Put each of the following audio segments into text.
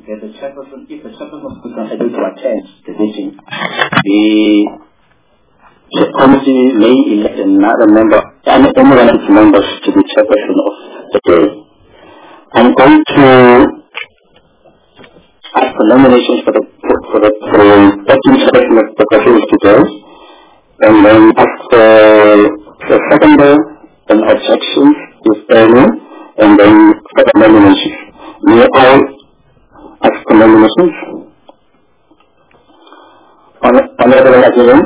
that the chairperson, if the chairperson is unable to attend the meeting, the committee may elect another member, any one of its members to be chairperson of the day. I'm going to ask for nominations for the acting chairperson of the committee today, and then ask for the seconder and objections, if any, and then for the nominations. May I ask for nominations? Honorable Adjourn.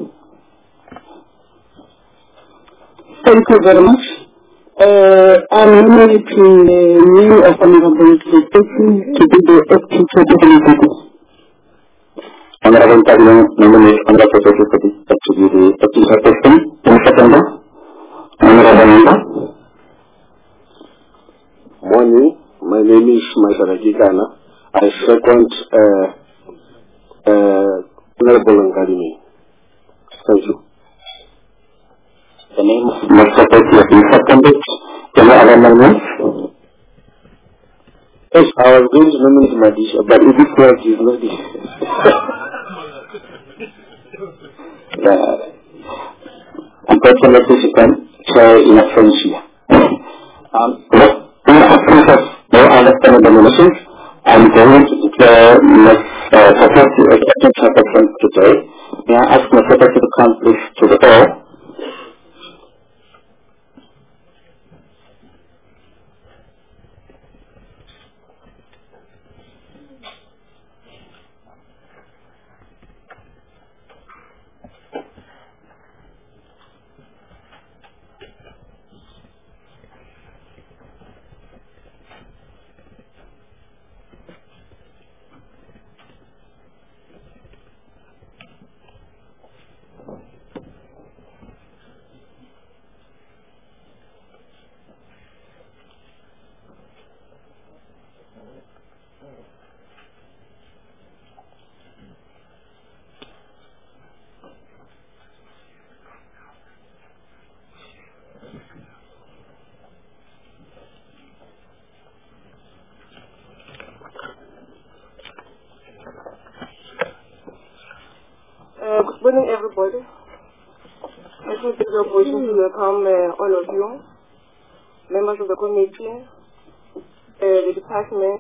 Thank you very much. I'm nominating the name of Honorable Seketi to be the acting chairperson. Honorable Adjourn nominates Honorable Seketi to be the acting chairperson. And seconder? Honorable Member. Morning. My name is Maisara Gigana. I second Honorable Ngarimi. Thank you. The name of Mr. Seketi has been seconded. Any other amendments? Yes, I was going to nominate Madisha, but it is not, it is not this. Unfortunately, she can share in a French here. In absence of no other nominations, I'm going to declare Ms. Seketi as acting chairperson today. May I ask Ms. Seketi to come please to the floor? Good morning, everybody. I should take the opportunity to welcome all of you, members of the committee, the department,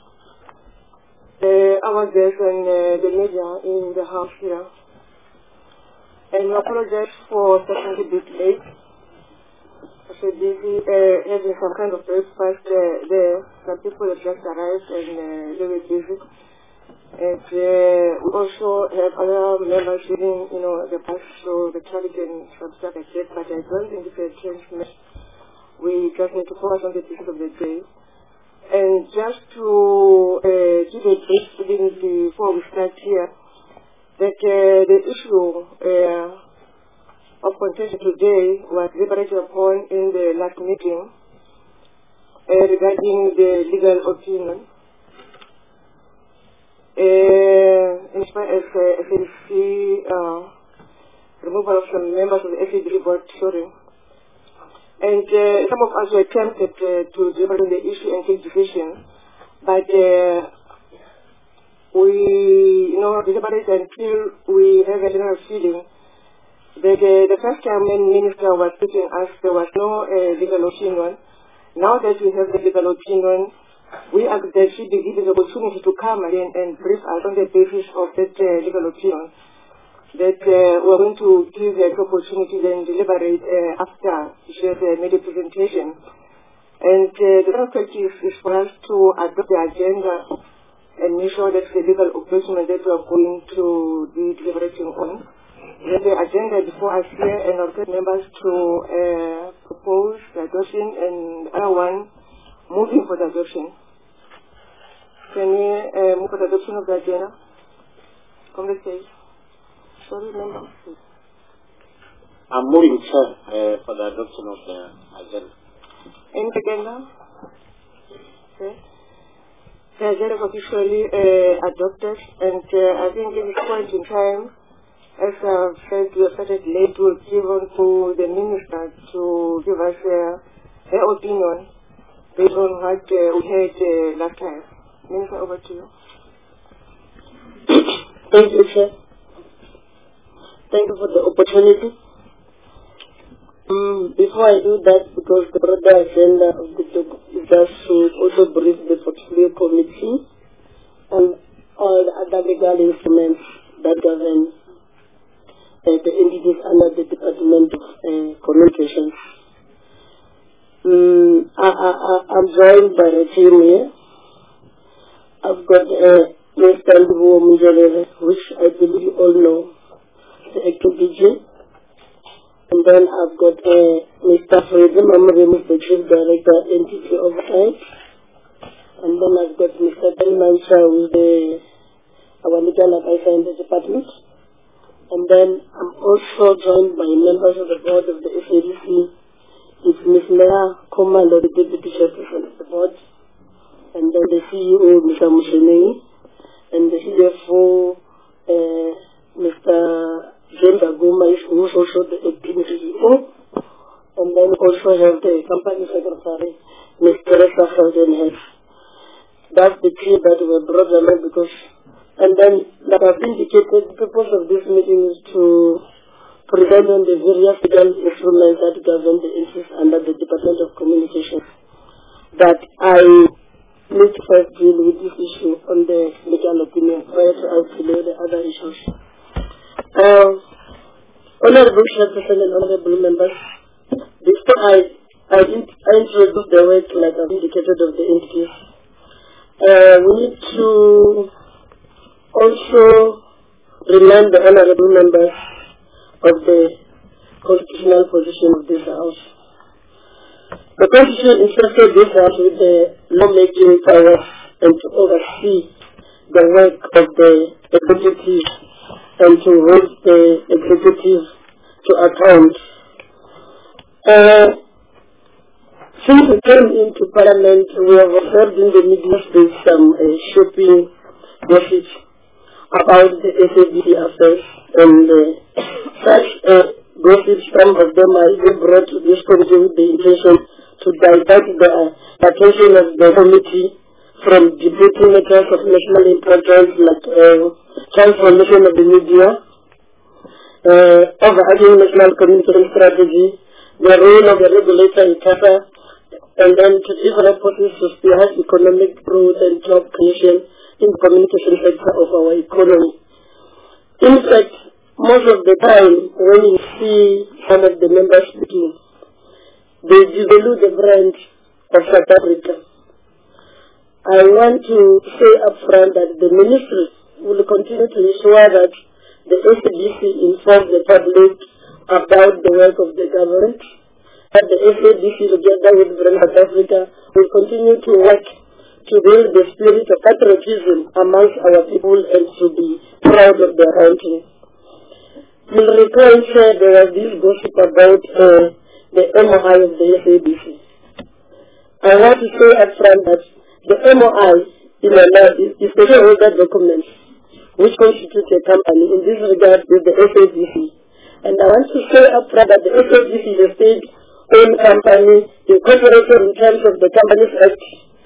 our guests, and the media in the house here. And we apologize for starting a bit late. I said busy having some kind of breakfast there. The people have just arrived and they were busy. And we also have other members reading, the bus, so the traffic and some stuff like that, but I don't think it's a change. We just need to focus on the business of the day. And just to give a brief reading before we start here, that the issue of contention today was deliberated upon in the last meeting regarding the legal opinion. In spite of FADC removal of some members of the FADC board, and some of us were tempted to deliberate on the issue and take decision, but we deliberate until we have a general feeling that the first time when Minister was teaching us there was no legal opinion. Now that we have the legal opinion, we ask that she be given the opportunity to come again and brief us on the basis of that legal opinion. That we're going to give the opportunity then deliberate after she has made a presentation. And the other practice is for us to adopt the agenda and make sure that the legal opinion that we are going to be deliberating on. We have the agenda before us here and our members to propose the adoption and the other one moving for the adoption. Can we move for the adoption of the agenda? Come the stage. Sorry, member. I'm moving, sir, for the adoption of the agenda. Any agenda? Okay. The agenda is officially adopted, and I think at this point in time, as I've said, we have started late to give on to the minister to give us their opinion based on what we had last time. Minister, over to you. Thank you, Chair. Thank you for the opportunity. Before I do that, because the broader agenda of the talk is just to also brief the portfolio committee on all the other legal instruments that govern the entities under the Department of Communications. I'm joined by a team here. I've got Mr. Ndubwo Munjelele, which I believe you all know, the acting PG. And then I've got Mr. Freedom Amrim, the Chief Director, Entity Oversight. And then I've got Mr. Ben Mancha, who's our legal advisor in the department. And then I'm also joined by members of the board of the SADC. It's Ms. Lea Komalo, the Deputy Chairperson of the board. And then the CEO, Mr. Mushenei. And the CFO, Mr. James Aguma, who is also the acting CEO, and then also have the company secretary, Ms. Teresa Feldenhead. That's the team that were brought along because, and then that I've indicated, the purpose of this meeting is to present on the various legal instruments that govern the interests under the Department of Communications. That I need to first deal with this issue on the legal opinion prior to outlining the other issues. Honorable Chairperson and honorable members, before I introduce the work like I've indicated of the entities, we need to also remind the honorable members of the constitutional position of this House. The Constitution entrusted this House with the lawmaking powers and to oversee the work of the executive and to hold the executive to account. Since we came into Parliament, we have observed in the media space some shaping gossip about the SADC affairs, and such gossip, some of them are even brought to this committee with the intention to divert the attention of the committee from debating matters of national importance like transformation of the media, overarching national communication strategy, the role of the regulator in CASA, and then to different purposes to spearhead economic growth and job creation in the communication sector of our economy. In fact, most of the time when you see some of the members speaking, they devalue the brand of South Africa. I want to say upfront that the ministry will continue to ensure that the SADC informs the public about the work of the government, that the SADC together with Brand South Africa will continue to work to build the spirit of patriotism amongst our people and to be proud of their country. You'll recall there was this gossip about the MOI of the SADC. I want to say upfront that the MOI in a law is the shareholder document which constitutes a company. In this regard is the SADC. And I want to say upfront that the SADC is a state-owned company incorporated in terms of the Companies Act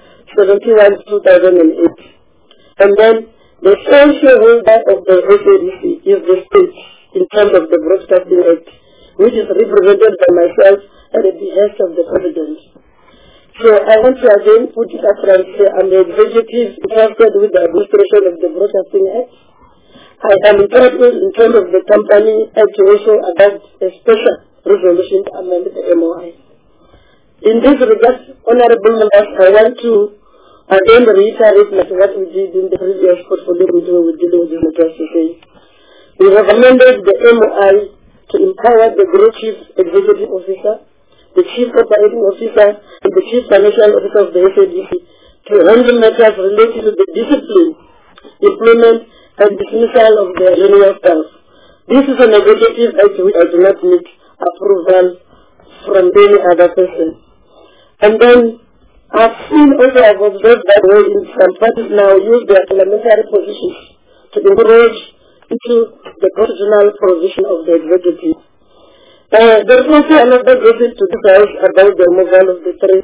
71/2008. And then the sole shareholder of the SADC is the state in terms of the Broadcasting Act, which is represented by myself at the behest of the President. So I want to again put it up front here. I'm the executive entrusted with the administration of the Broadcasting Act. I am entrusted in terms of the Company Act to also adopt a special resolution to amend the MOI. In this regard, honorable members, I want to again reiterate like what we did in the previous portfolio meeting when we were dealing with the matters to say. We have amended the MOI to empower the Group Chief Executive Officer, the Chief Operating Officer, and the Chief Financial Officer of the SADC to handle matters related to the discipline, employment, and dismissal of the junior staff. This is an executive act which I do not need approval from any other person. And then I've seen also, I've observed that way in some parties now use their parliamentary positions to encourage into the constitutional provision of the executive. There is also another gossip to this house about the removal of the three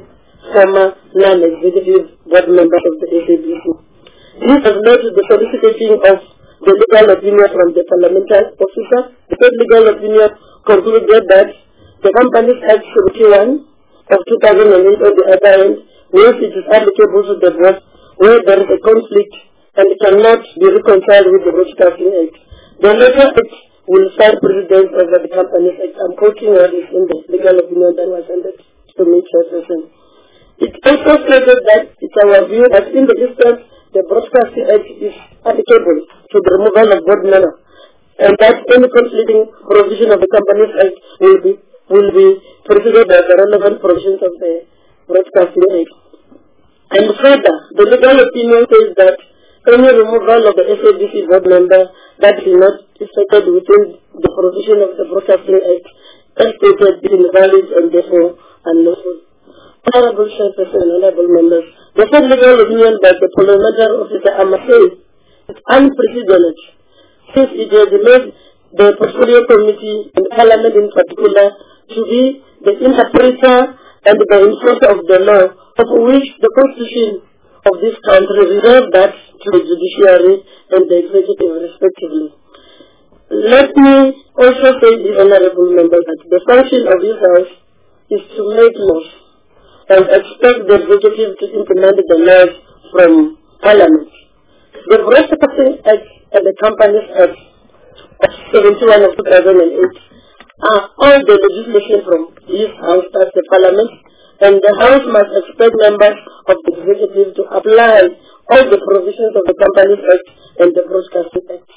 former non-executive board members of the SABC. This has led to the soliciting of the legal opinion from the parliamentary officer. The third legal opinion concluded that the Companies Act 71 of 2008 on the other hand, once it is applicable to the board where there is a conflict and it cannot be reconciled with the Broadcasting Act, the latter act will find precedence over the Companies Act. I'm quoting what is in the legal opinion that was handed to me, Chairperson. It also stated that it's our view that in the instance the Broadcasting Act is applicable to the removal of board members, and that any conflicting provision of the Companies Act will be preceded by the relevant provisions of the Broadcasting Act. And further, the legal opinion says that any removal of the SABC board member that is not stated within the provision of the Broadcasting Act as stated is invalid and therefore unlawful. Honorable Chairperson and honorable members, the third legal opinion by the parliamentary officer, I must say, is unprecedented, since it has made the portfolio committee and Parliament in particular to be the interpreter and the enforcer of the law, of which the Constitution of this country reserves that to the judiciary and the executive respectively. Let me also say, the honorable members, that the function of this House is to make laws and expect the executive to implement the laws from Parliament. The Broadcasting Act and the Companies Act of 71 of 2008 are all the legislation from this House, that's the Parliament, and the House must expect members of the executive to apply all the provisions of the Companies Act and the Broadcasting Act.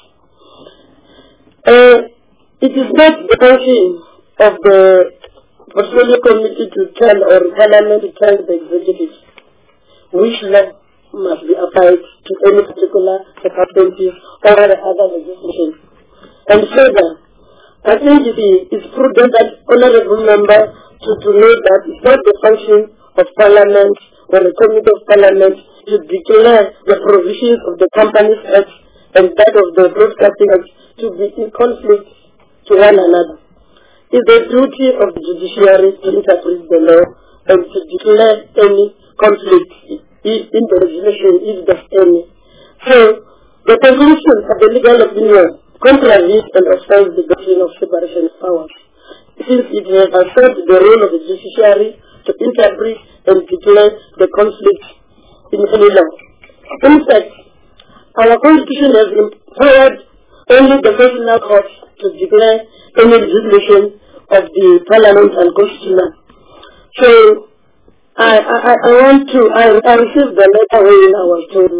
It is not the function of the portfolio committee to tell or Parliament to tell the executive which law must be applied to any particular circumstances or other legislation. And further, I think it is prudent that honorable member to know that it's not the function of Parliament or the Committee of Parliament to declare the provisions of the Companies Act and that of the Broadcasting Act to be in conflict to one another. It's the duty of the judiciary to interpret the law and to declare any conflict in the legislation if there's any. So, the conclusion of the legal opinion contravenes and offends the doctrine of separation of powers, since it has asserted the role of the judiciary to interpret and declare the conflict in any law. In fact, our Constitution has empowered only the Constitutional Court to declare any legislation of the Parliament unconstitutional. So, I received the letter when I was told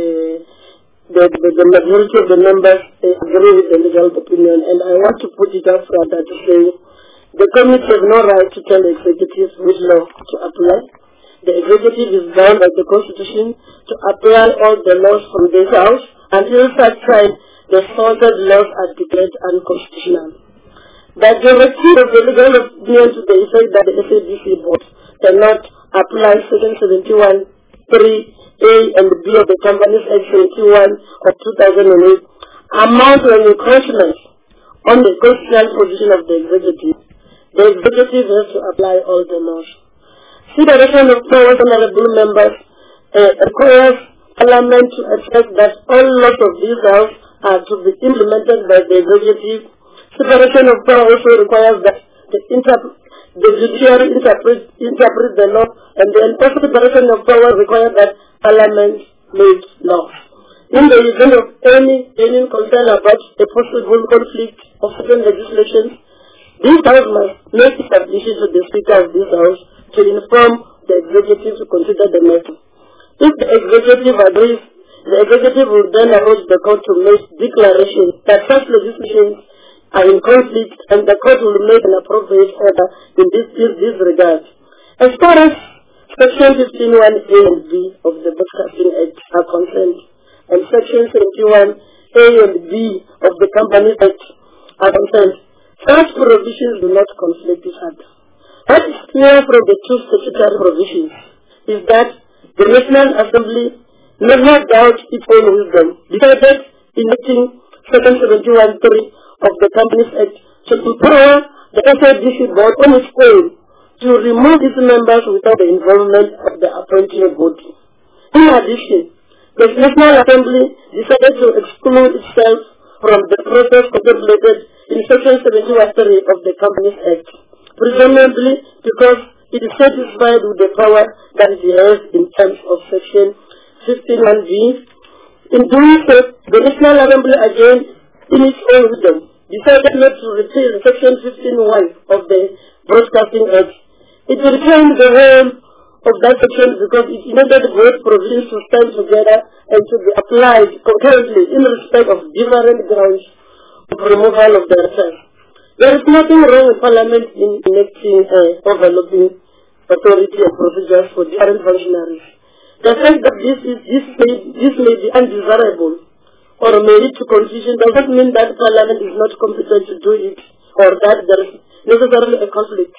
the majority of the members agree with the legal opinion, and I want to put it up further to say the committee has no right to tell the executive which law to apply. The executive is bound by the Constitution to apply all the laws from this House until such time the faulted laws are declared unconstitutional. The directive of the legal opinion to the effect that the SABC board cannot apply Section 71, 3A and B of the Companies Act 71 of 2008 amount to an encroachment on the constitutional position of the executive. The executive has to apply all the laws. Separation of powers, honorable members, requires Parliament to expect that all laws of this House are to be implemented by the executive. Separation of power also requires that the judiciary interpret the law, and the enforcement separation of power requires that Parliament make laws. In the event of any concern about a possible conflict of certain legislation, this House must make submission to the Speaker of this House to inform the executive to consider the matter. If the executive agrees, the executive will then urge the court to make declarations that such legislation are in conflict, and the court will make an appropriate order in this regard. As far as Section 15(1)A and B of the Broadcasting Act are concerned, and Section 71(A) and B of the Companies Act are concerned, such provisions do not conflict with each other. What is clear from the two statutory provisions is that the National Assembly never doubts its own wisdom, decided enacting Section 71(3) of the Companies Act to empower the SABC board on its own to remove its members without the involvement of the appointing body. In addition, the National Assembly decided to exclude itself from the process contemplated in Section 71(3) of the Companies Act, presumably because it is satisfied with the power that it has in terms of Section 15(1)(b). In doing so, the National Assembly again, in its own wisdom, decided not to repeal Section 15(1) of the Broadcasting Act. It retained the whole of that section because it needed both provisions to stand together and to be applied concurrently in respect of different grounds of removal of the reserve. There is nothing wrong with Parliament in enacting overlapping authority and procedures for different functionaries. The fact that this may be undesirable or may lead to confusion does not mean that Parliament is not competent to do it or that there is necessarily a conflict.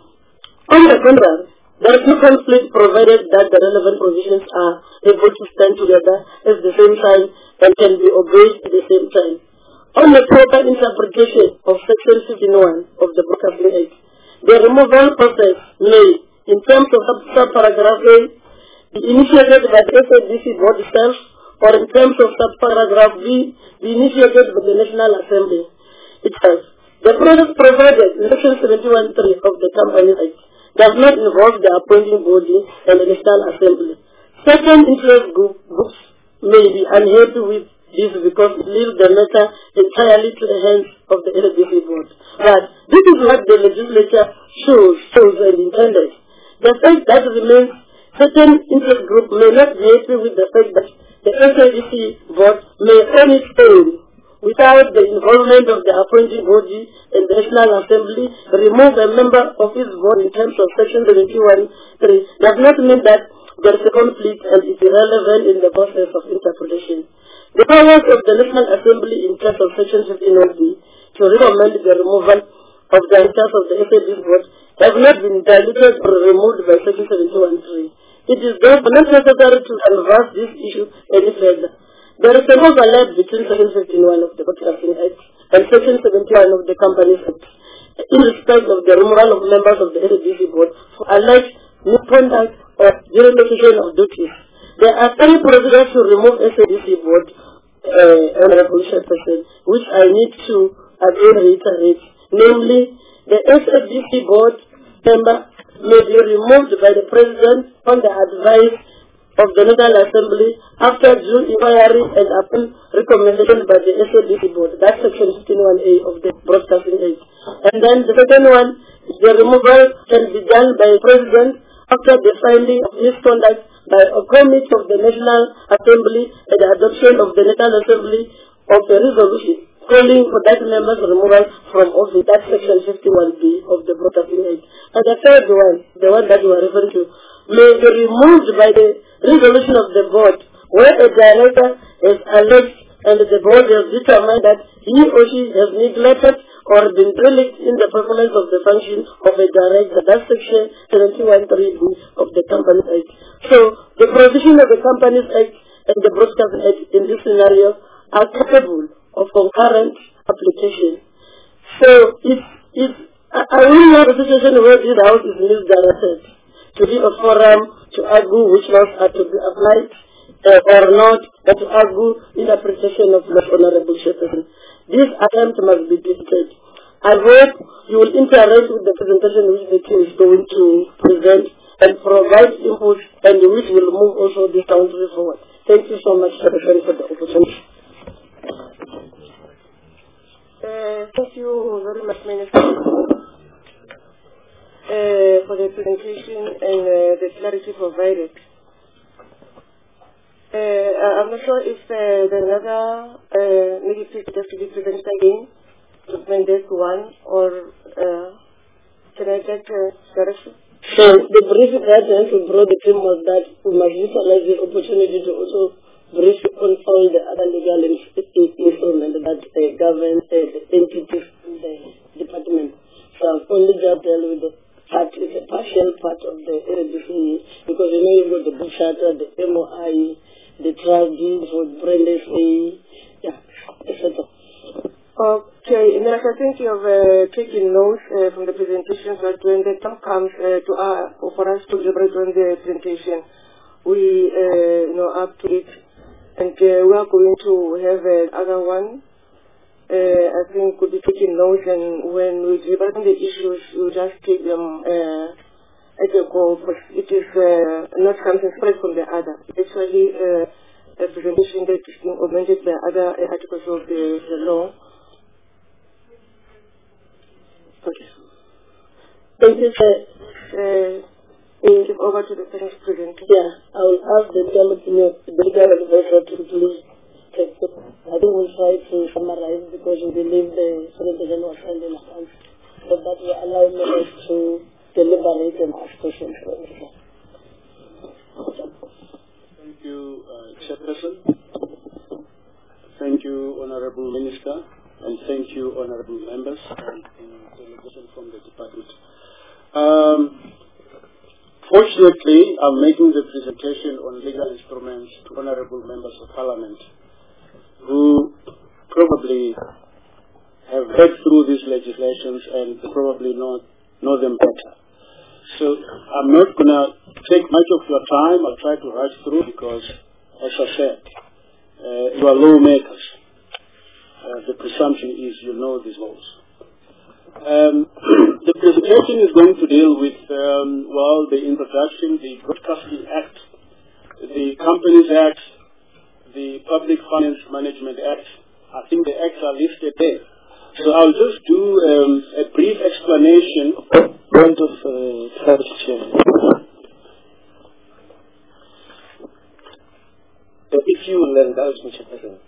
On the contrary, there is no conflict provided that the relevant provisions are able to stand together at the same time and can be obeyed at the same time. On the proper interpretation of Section 15(1) of the Broadcasting Act, the removal process may, in terms of subparagraph A, be initiated by the SABC board itself, or in terms of subparagraph B, be initiated by the National Assembly itself. The process provided in Section 71(3) of the Companies Act does not involve the appointing body and the National Assembly. Certain interest groups may be unhappy with this because it leaves the matter entirely to the hands of the SABC board. But this is what the legislature shows and intended. The fact that remains, certain interest groups may not be happy with the fact that the SABC board may on its own, without the involvement of the appointing body and the National Assembly, remove a member of its board in terms of Section 71(3) does not mean that there is a conflict and is irrelevant in the process of interpretation. The powers of the National Assembly in terms of Section 15(1)(b) to recommend the removal of the entire of the SABC board have not been diluted or removed by Section 71(3). It is therefore not necessary to canvass this issue any further. There is an overlap between Section 15(1) of the Broadcasting Act and Section 71 of the Companies Act in respect of the removal of members of the SABC board for alleged misconduct or dereliction of duties. There are 3 procedures to remove SABC board, Honorable Chairperson, which I need to again reiterate. Namely, the SABC board member may be removed by the President on the advice of the National Assembly after due inquiry and upon recommendation by the SABC board. That's Section 15(1)(a) of the Broadcasting Act. And then the second one, the removal can be done by the President after the finding of misconduct by a committee of the National Assembly and the adoption of the National Assembly of a resolution calling for that member's removal from office. That's Section 51(b) of the Broadcasting Act. And the third one, the one that you are referring to, may be removed by the resolution of the board where a director is alleged and the board has determined that he or she has neglected or been derelict in the performance of the function of a director. That's Section 71(3)(b) of the Companies Act. So, the provision of the Companies Act and the Broadcasting Act in this scenario are capable of concurrent application. So, I will have a situation where this house is misdirected to be a forum to argue which laws are to be applied or not, and to argue in appreciation of the Honorable Chairperson. This attempt must be defeated. I hope you will interact with the presentation which the team is going to present and provide input, and which will move also this country forward. Thank you so much, Chairperson, for the opportunity. Thank you very much, Minister, for the presentation and the clarity provided. I'm not sure if there's another negative just to be presented again to bring this one, or can I get direction? So the brief that I brought the team was that we must utilize the opportunity to also brief on all the other legal instruments that govern the entities in the department. So I've only just dealt with the part, it's a partial part of the RDC, because you know you've got the book charter, the MOI, the trust deed for Brenda, etc. Okay, and I think you have taken notes from the presentations, but when the time comes for us to deliberate on the presentation, we up to it, and we are going to have another one. I think we'll be taking notes, and when we deliberate on the issues, we'll just take them at a go, but it is not something separate from the other. It's actually a presentation that is being augmented by other articles of the law. Okay. Thank you, sir. We'll give over to the next presenter. Yeah, I will ask the legal advisor to please take it. I think we'll try to summarize because we believe the presentation was held in advance. So that will allow me to deliberate and ask questions. Thank you, Chairperson. Thank you, Honorable Minister, and thank you, Honorable Members and the delegation from the Department. Fortunately, I'm making the presentation on legal instruments to Honorable Members of Parliament who probably have read through these legislations and probably know them better. So I'm not going to take much of your time. I'll try to rush through because, as I said, you are lawmakers. The presumption is you know these laws. The presentation is going to deal with, the introduction, the Broadcasting Act, the Companies Act, the Public Finance Management Act. I think the acts are listed there. So I'll just do a brief explanation of point of if you will indulge me, Mr. President.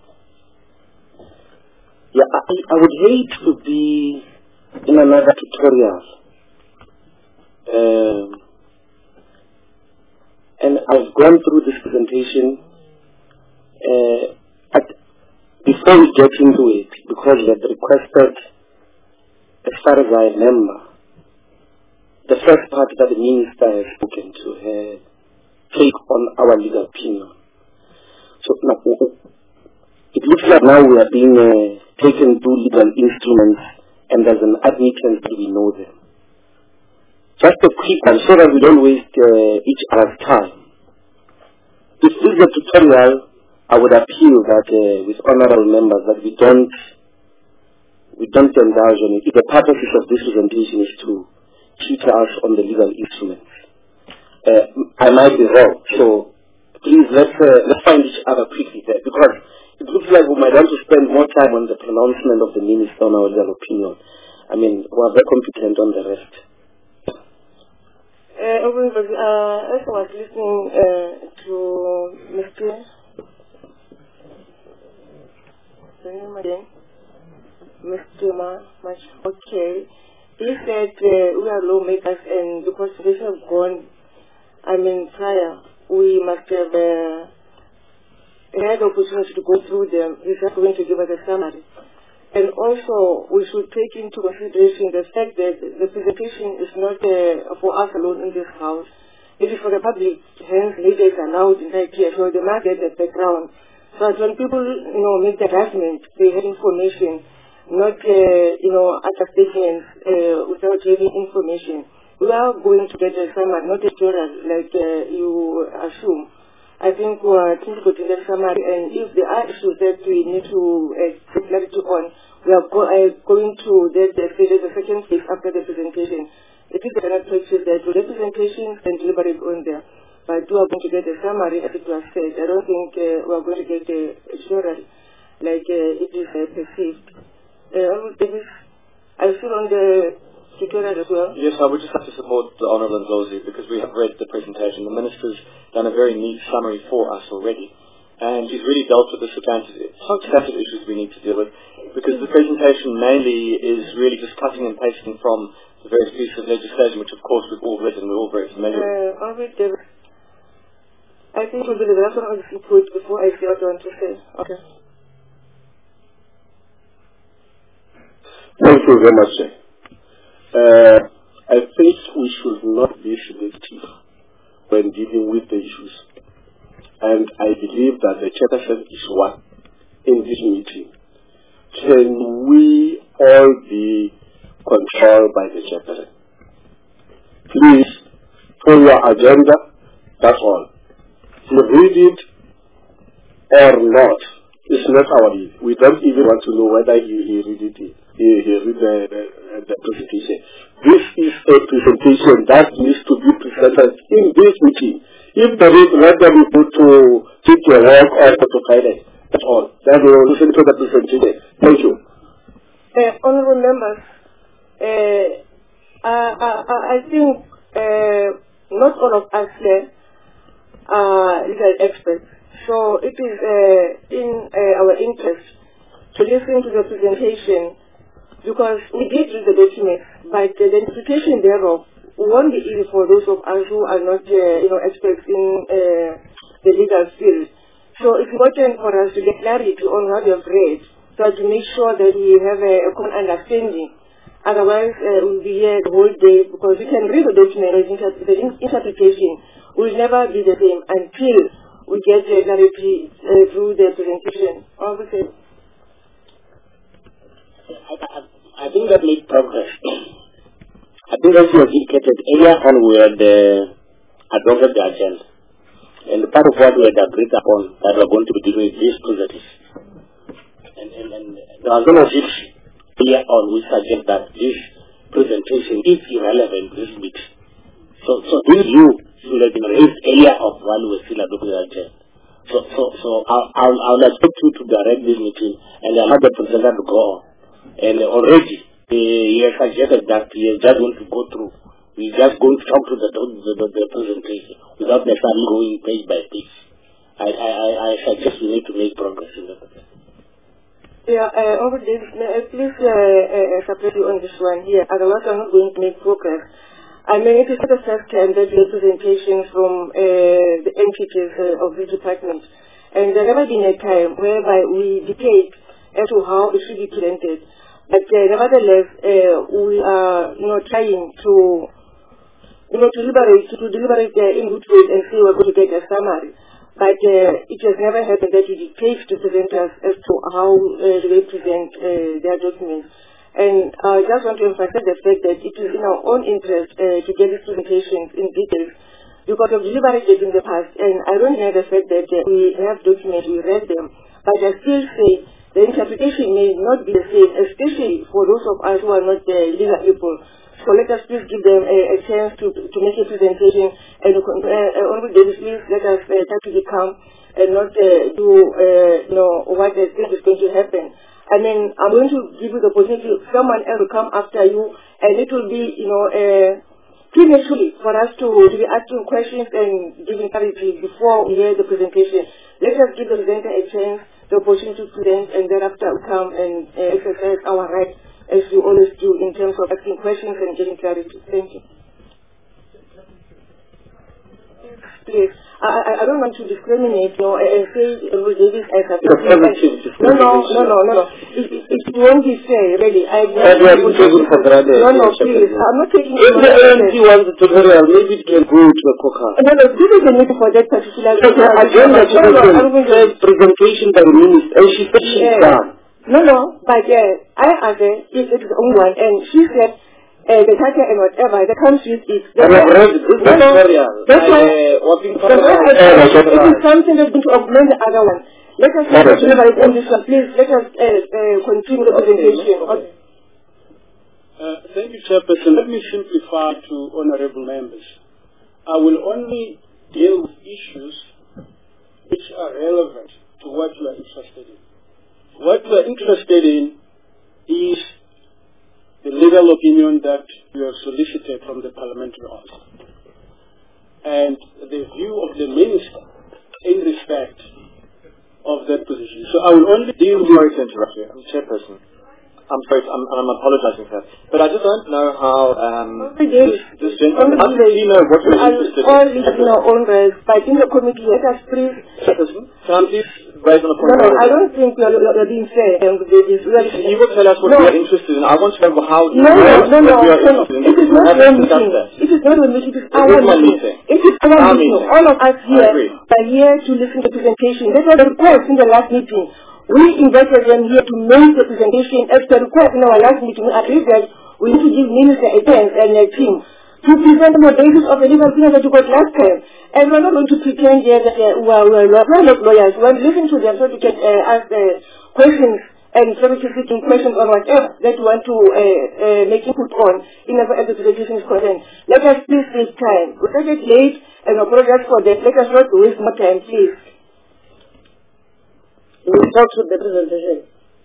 Yeah, I would hate to be in another tutorial. And I've gone through this presentation. Before we get into it, because you had requested, as far as I remember, the first part that the Minister has spoken to take on our legal opinion. So now, it looks like now we are being taken through legal instruments and there's an admittance that we know them. Just a quick one so that we don't waste each other's time. If this is a tutorial, I would appeal that with honorable members that we don't indulge on it. The purpose of this presentation is to tutor us on the legal instruments. I might be wrong, so please let's find each other quickly there, because it looks like we might want to spend more time on the pronouncement of the Minister on our legal opinion. I mean, we are very competent on the rest. As I was listening to Mr. Okay. He said we are lawmakers, and because they have gone, prior, we must have had the opportunity to go through them. He's just going to give us a summary. And also, we should take into consideration the fact that the presentation is not for us alone in this house. It is for the public, hence media is allowed in that here, so they must get the background. So when people, make the judgment, they have information, not, other statements without having information. We are going to get a summary, not a tutorial like you assume. I think we are going to go to the summary, and if there are issues that we need to get clarity on, we are going to the second phase after the presentation. It is a practice that the presentation and deliberate on there. But we are going to get a summary, as it was said. I don't think we are going to get a tutorial like it is perceived. I feel on the tutorial as well. Yes, I would just have to support the Honourable Ndlozi because we have read the presentation. The Minister's done a very neat summary for us already. And he's really dealt with the substantive issues we need to deal with, because the presentation mainly is really just cutting and pasting from the various pieces of legislation, which of course we've all read and we're all very familiar with. I think we'll do the last one of the input before I say what I want to say. Okay. Thank you very much, sir. I think we should not be selective when dealing with the issues. And I believe that the chairperson is one in this meeting can we all be controlled by the chairperson? Please, for your agenda, that's all. You read it or not, it's not our deal. We don't even want to know whether he read it. He read the presentation. This is a presentation that needs to be presented in this meeting. If there is, let them go to take your work or to finance. That's all. Then we will listen to the presentation. Thank you. Honorable members, I think not all of us here are legal experts. So it is in our interest to listen to the presentation, because we did read the document, but the interpretation thereof won't be easy for those of us who are not experts in the legal field. So it's important for us to get clarity on what we have read, so to make sure that we have a common understanding. Otherwise, we'll be here the whole day, because we can read the document, the interpretation will never be the same until we get clarity through the presentation. I think that made progress. I think as you have indicated earlier on, we had adopted the agenda. And part of what we had agreed upon that we are going to be doing is this presentation. And there was one of it earlier on which suggest that this presentation is irrelevant to this meeting. So this view should have been raised earlier on while we were still adopting the agenda. So I'll expect you to direct this meeting and allow the presenter to go on. And already he has suggested that he is just going to go through. We're just going to talk to the presentation without necessarily going page by page. I suggest we need to make progress in that. Yeah, over this, please separate you on this one here. Otherwise, I'm not going to make progress. I mean, it is not the first time that we have presentations from the entities of this department. And there never been a time whereby we debate as to how it should be presented. But nevertheless, we are trying to deliberate in good faith and see we're going to get a summary. But it has never happened that we dictate to presenters as to how they present their documents. And I just want to emphasize the fact that it is in our own interest to get these presentations in detail, because we've deliberated in the past, and I don't deny the fact that we have documents, we read them, but I still say the interpretation may not be the same, especially for those of us who are not legal people. So let us please give them a chance to make a presentation, and Honorable Davis, please let us try to be calm and not do what they think is going to happen. I mean, I'm going to give you the opportunity, someone else will come after you, and it will be, prematurely for us to be asking questions and giving clarity before we hear the presentation. Let us give the presenter a chance, the opportunity to present, and thereafter we come and exercise our right, as we always do, in terms of asking questions and getting clarity. Thank you. Please. I don't want to discriminate, and say Davis as a person. No. It won't be fair, really. No, please. I'm not taking it. If the ANC wants a tutorial, maybe it can go to a coca. No, this is the need for that particular agenda. Presentation by the minister, and she said she's done. No, but I asked her if it is the only one, and she said the title and whatever that comes with it. That's why it is something that's going to augment the other one. Let us deliberate on this one. Please, let us continue the presentation. Thank you, Chairperson. Let me simplify to honorable members. I will only deal with issues which are relevant to what you are interested in. What we are interested in is the legal opinion that you have solicited from the parliamentary office and the view of the minister in respect of that position. So I will only deal with... Sorry to interrupt you. I'm Chairperson. I'm sorry, I'm apologizing for that. But I just don't know how this gentleman... How does he know what we're interested in? All is in our own rights. But in the committee, let us please... Chairperson, can I please raise on a point? No, I don't think you're being fair. He will tell us what we are interested in. I want to know how he knows what we are interested in. It is not your meeting. It is not your meeting. It is our meeting. It is our meeting. All of us here are here to listen to the presentation. That was the request in the last meeting. We invited them here to make the presentation as per request in our last meeting. Agreed that we need to give Minister a chance and a team to present on the basis of the legal opinion that you got last time. And we're not going to pretend here that we're not lawyers. We're listening to them so we can ask questions and seeking questions on whatever that you want to make input on in as the presentation is concerned. Let us please take time. We started late and apologize for that. Let us not waste more time, please. We will talk to the presentation.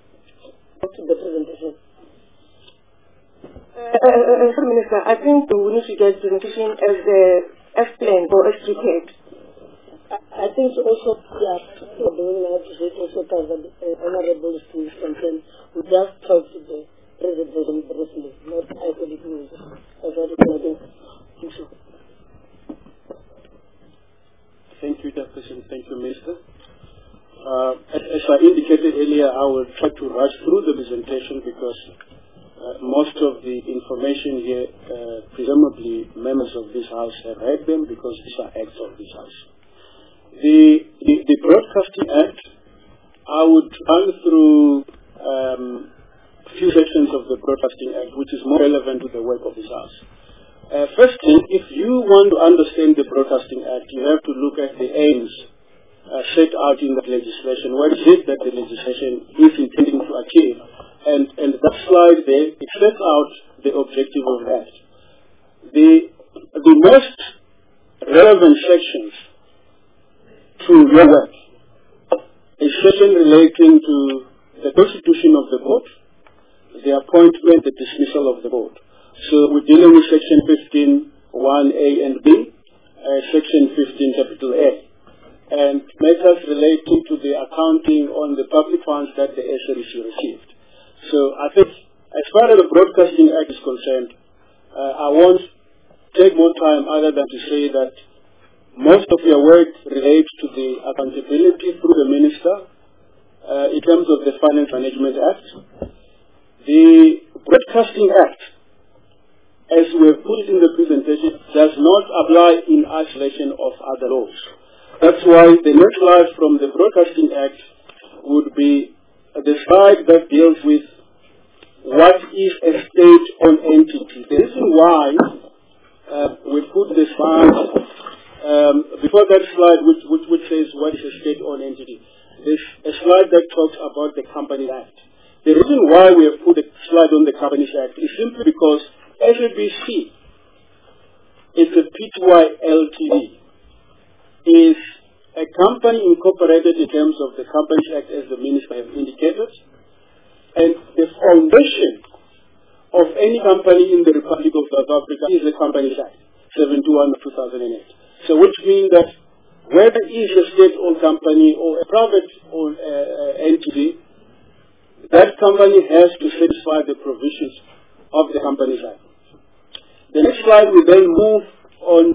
Sir Minister, I think we need to get presentation as planned or as prepared. I think also, the way I have to say also covered honorable students concerned. We just talk to the presentation briefly, not isolating it. Thank you. Thank you, Chairperson. Thank you, Minister. As I indicated earlier, I will try to rush through the presentation because most of the information here, presumably members of this House have read them because these are acts of this House. The Broadcasting Act, I would run through a few sections of the Broadcasting Act which is more relevant to the work of this House. Firstly, if you want to understand the Broadcasting Act, you have to look at the aims set out in the legislation. What is it that the legislation is intending to achieve? And that slide there, it sets out the objective of that. The most relevant sections to your work is section relating to the constitution of the board, the appointment, the dismissal of the board. So we're dealing with section 15, 1A and B, section 15, capital A, and matters relating to the accounting on the public funds that the SABC received. So I think as far as the Broadcasting Act is concerned, I won't take more time other than to say that most of your work relates to the accountability through the Minister in terms of the Finance Management Act. The Broadcasting Act, as we have put it in the presentation, does not apply in isolation of other laws. That's why the next slide from the Broadcasting Act would be the slide that deals with what is a state-owned entity. The reason why we put the slide before that slide which says what is a state-owned entity, there's a slide that talks about the Companies Act. The reason why we have put a slide on the Companies Act is simply because SABC is a Pty Ltd, is a company incorporated in terms of the Companies Act as the Minister has indicated, and the foundation of any company in the Republic of South Africa is the Companies Act 71 of 2008. So which means that whether it is a state-owned company or a private-owned entity, that company has to satisfy the provisions of the Companies Act. The next slide will then move on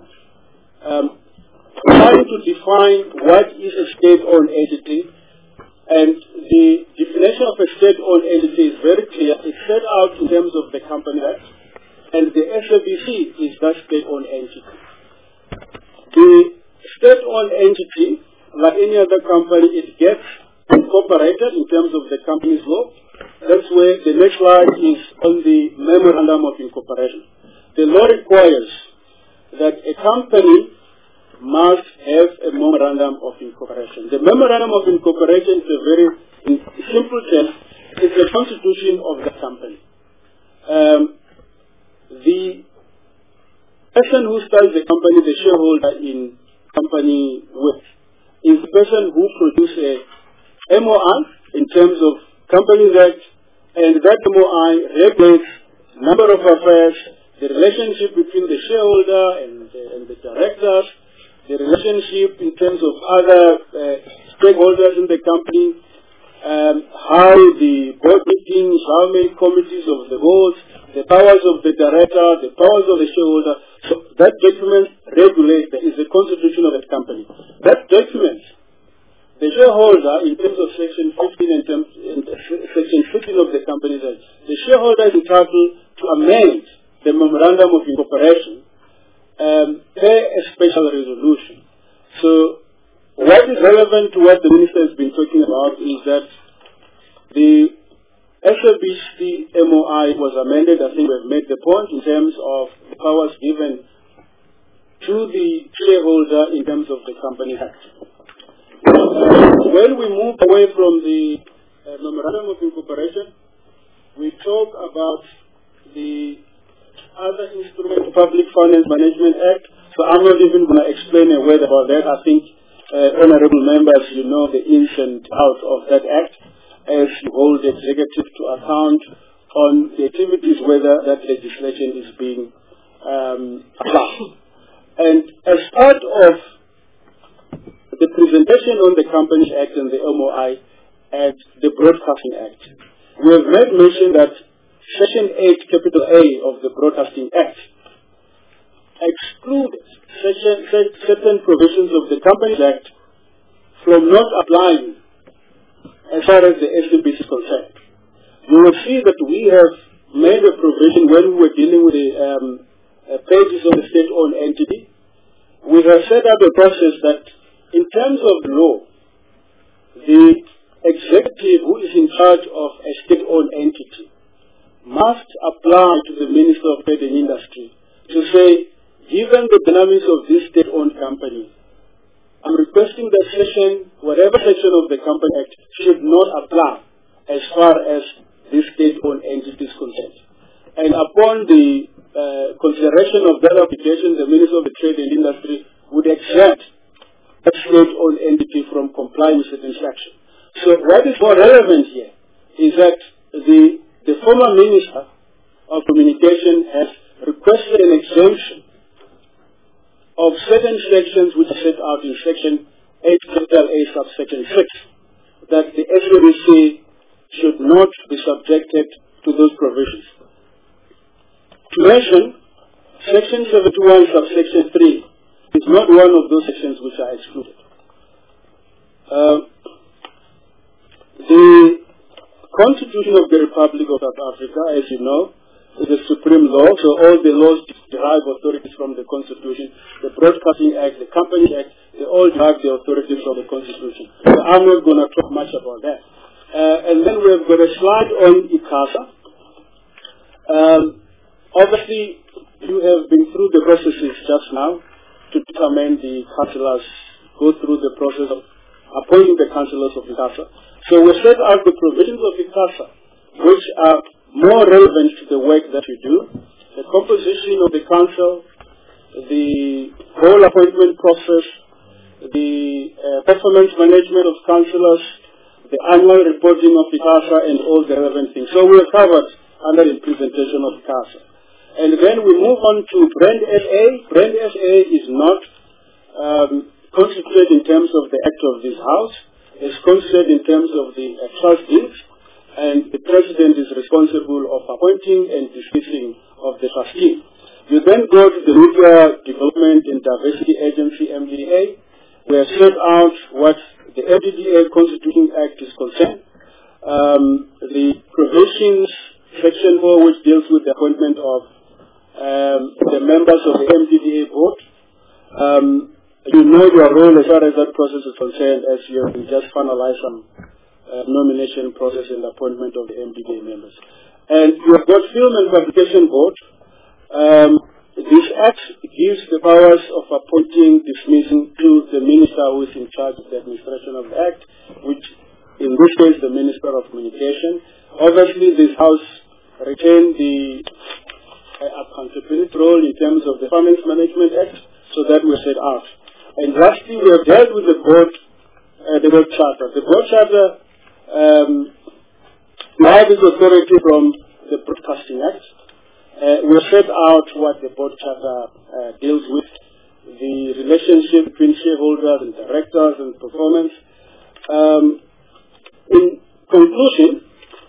trying to define what is a state-owned entity, and the definition of a state-owned entity is very clear. It's set out in terms of the Companies Act, and the SABC is that state-owned entity. The state-owned entity, like any other company, it gets incorporated in terms of the company's law. That's where the next slide is on the Memorandum of Incorporation. The law requires that a company must have a Memorandum of Incorporation. The Memorandum of Incorporation is a very simple term. It's the constitution of the company. The person who starts the company, the shareholder in company with, is the person who produces a MOI in terms of Companies Act, and that MOI regulates number of affairs, the relationship between the shareholder and the directors, the relationship in terms of other stakeholders in the company, how the board meetings, how many committees of the board, the powers of the director, the powers of the shareholder. So that document regulates, is the constitution of that company. That document, the shareholder, in terms of section 15 and section 15 of the Companies Act, the shareholder is entitled to amend the Memorandum of Incorporation per a special resolution. So what is relevant to what the Minister has been talking about is that the SABC MOI was amended. I think we've made the point in terms of the powers given to the shareholder in terms of the Company Act. When we move away from the Memorandum of Incorporation, we talk about the other instrument, Public Finance Management Act. So I'm not even going to explain a word about that. I think, honorable members, you know the ins and outs of that act, as you hold the executive to account on the activities, whether that legislation is being applied. And as part of the presentation on the Companies Act and the MOI and the Broadcasting Act, we have made mention that Section 8, capital A of the Broadcasting Act excludes certain provisions of the Companies Act from not applying as far as the SABC is concerned. You will see that we have made a provision when we were dealing with the pages of the state-owned entity. We have set up a process that in terms of law, the executive who is in charge of a state-owned entity must apply to the Minister of Trade and Industry to say, given the dynamics of this state-owned company, I'm requesting that section, whatever section of the Company Act, should not apply as far as this state-owned entity is concerned. And upon the consideration of that application, the Minister of Trade and Industry would exempt that state-owned entity from complying with certain section. So what is more relevant here is that the former Minister of Communication has requested an exemption of certain sections which are set out in Section 8, capital A, subsection 6, that the SABC should not be subjected to those provisions. To mention, Section 71, subsection 3 is not one of those sections which are excluded. The Constitution of the Republic of South Africa, as you know, is a supreme law, so all the laws derive authorities from the Constitution. The Broadcasting Act, the Company Act, they all derive the authorities from the Constitution. So I'm not going to talk much about that. And then we've got a slide on ICASA. Obviously, you have been through the processes just now to determine the councillors, go through the process of appointing the councillors of ICASA. So we set out the provisions of ICASA, which are more relevant to the work that we do, the composition of the council, the whole appointment process, the performance management of councillors, the annual reporting of ICASA, and all the relevant things. So we are covered under the presentation of ICASA. And then we move on to Brand SA. Brand SA is not constituted in terms of the act of this House. It's constituted in terms of the trustees. And the President is responsible of appointing and dismissing of the trustee. You then go to the Media Development and Diversity Agency, MDDA, where set out what the MDDA Constituting Act is concerned. The provisions, Section 4, which deals with the appointment of the members of the MDDA board. You know your role as far as that process is concerned, as you have just finalized some nomination process and appointment of the MDDA members. And you have got Film and Publication Board. This Act gives the powers of appointing, dismissing to the Minister who is in charge of the administration of the Act, which in this case the Minister of Communication. Obviously this House retained the accountability role in terms of the Finance Management Act, so that was set out. And lastly, we have dealt with the board charter. The board charter now this authority from the Broadcasting Act. We set out what the board charter deals with, the relationship between shareholders and directors and performance. In conclusion,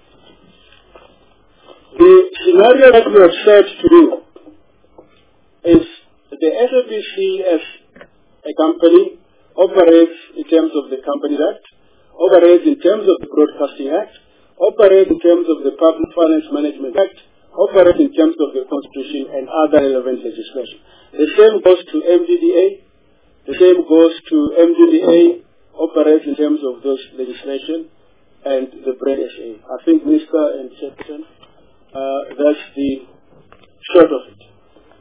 the scenario that we have set to do is the SABC as a company operates in terms of the Companies Act, operates in terms of the Broadcasting Act, operates in terms of the Public Finance Management Act, operates in terms of the Constitution and other relevant legislation. The same goes to MDDA. The same goes to MDDA, operates in terms of those legislation. and the BRAIN SA. I think Minister and Chairperson, that's the short of it.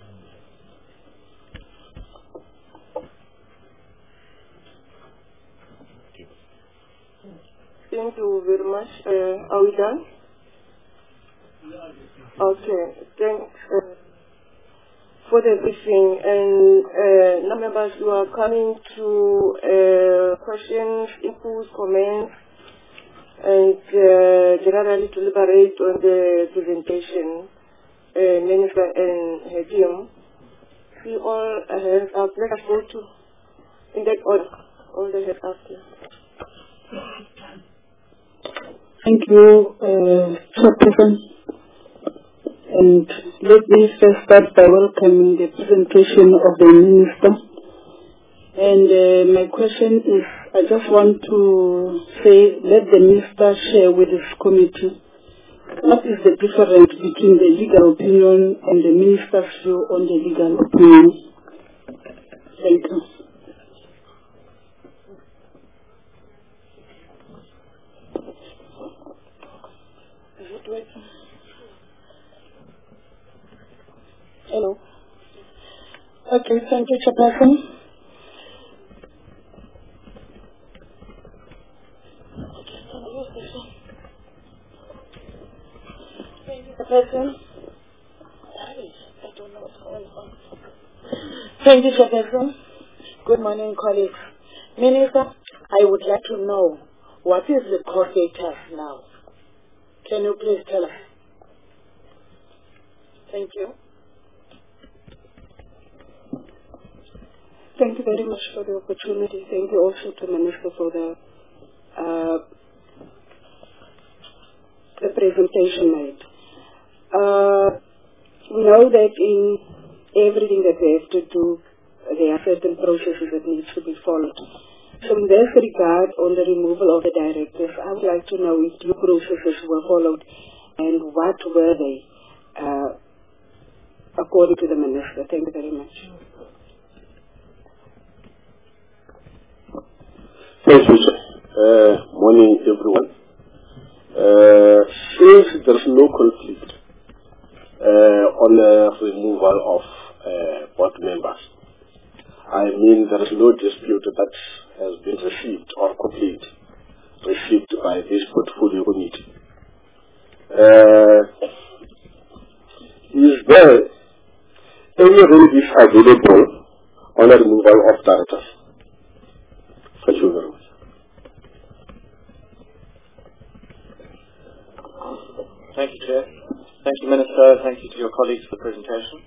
Thank you very much. Are we done? Okay. Thanks for the briefing. And now members who are coming to questions, inputs, comments, and generally to deliberate on the presentation, Minister and her team. See all hands up. Let us go to in that order. All the hands up here. Thank you, Chairperson. And let me first start by welcoming the presentation of the Minister. And my question is, I just want to say, let the Minister share with this committee what is the difference between the legal opinion and the Minister's view on the legal opinion. Thank you. Hello. Okay, thank you, Chairperson. Chairperson. I don't know what's going on. Thank you, Chairperson. Good morning, colleagues. Minister, I would like to know what is the court status now. Can you please tell us? Thank you. Thank you very much for the opportunity. Thank you also to the Minister for the presentation made. We know that in everything that we have to do, there are certain processes that need to be followed. So in this regard, on the removal of the directors, I would like to know if due processes were followed and what were they, according to the Minister. Thank you very much. Thank you, sir. Morning, everyone. Since there is no conflict on the removal of board members, I mean there is no dispute that has been received or complaint received by this portfolio committee. Is there any remedies available on the removal of directors? Thank you very much. Thank you, Chair. Thank you, Minister. Thank you to your colleagues for the presentation.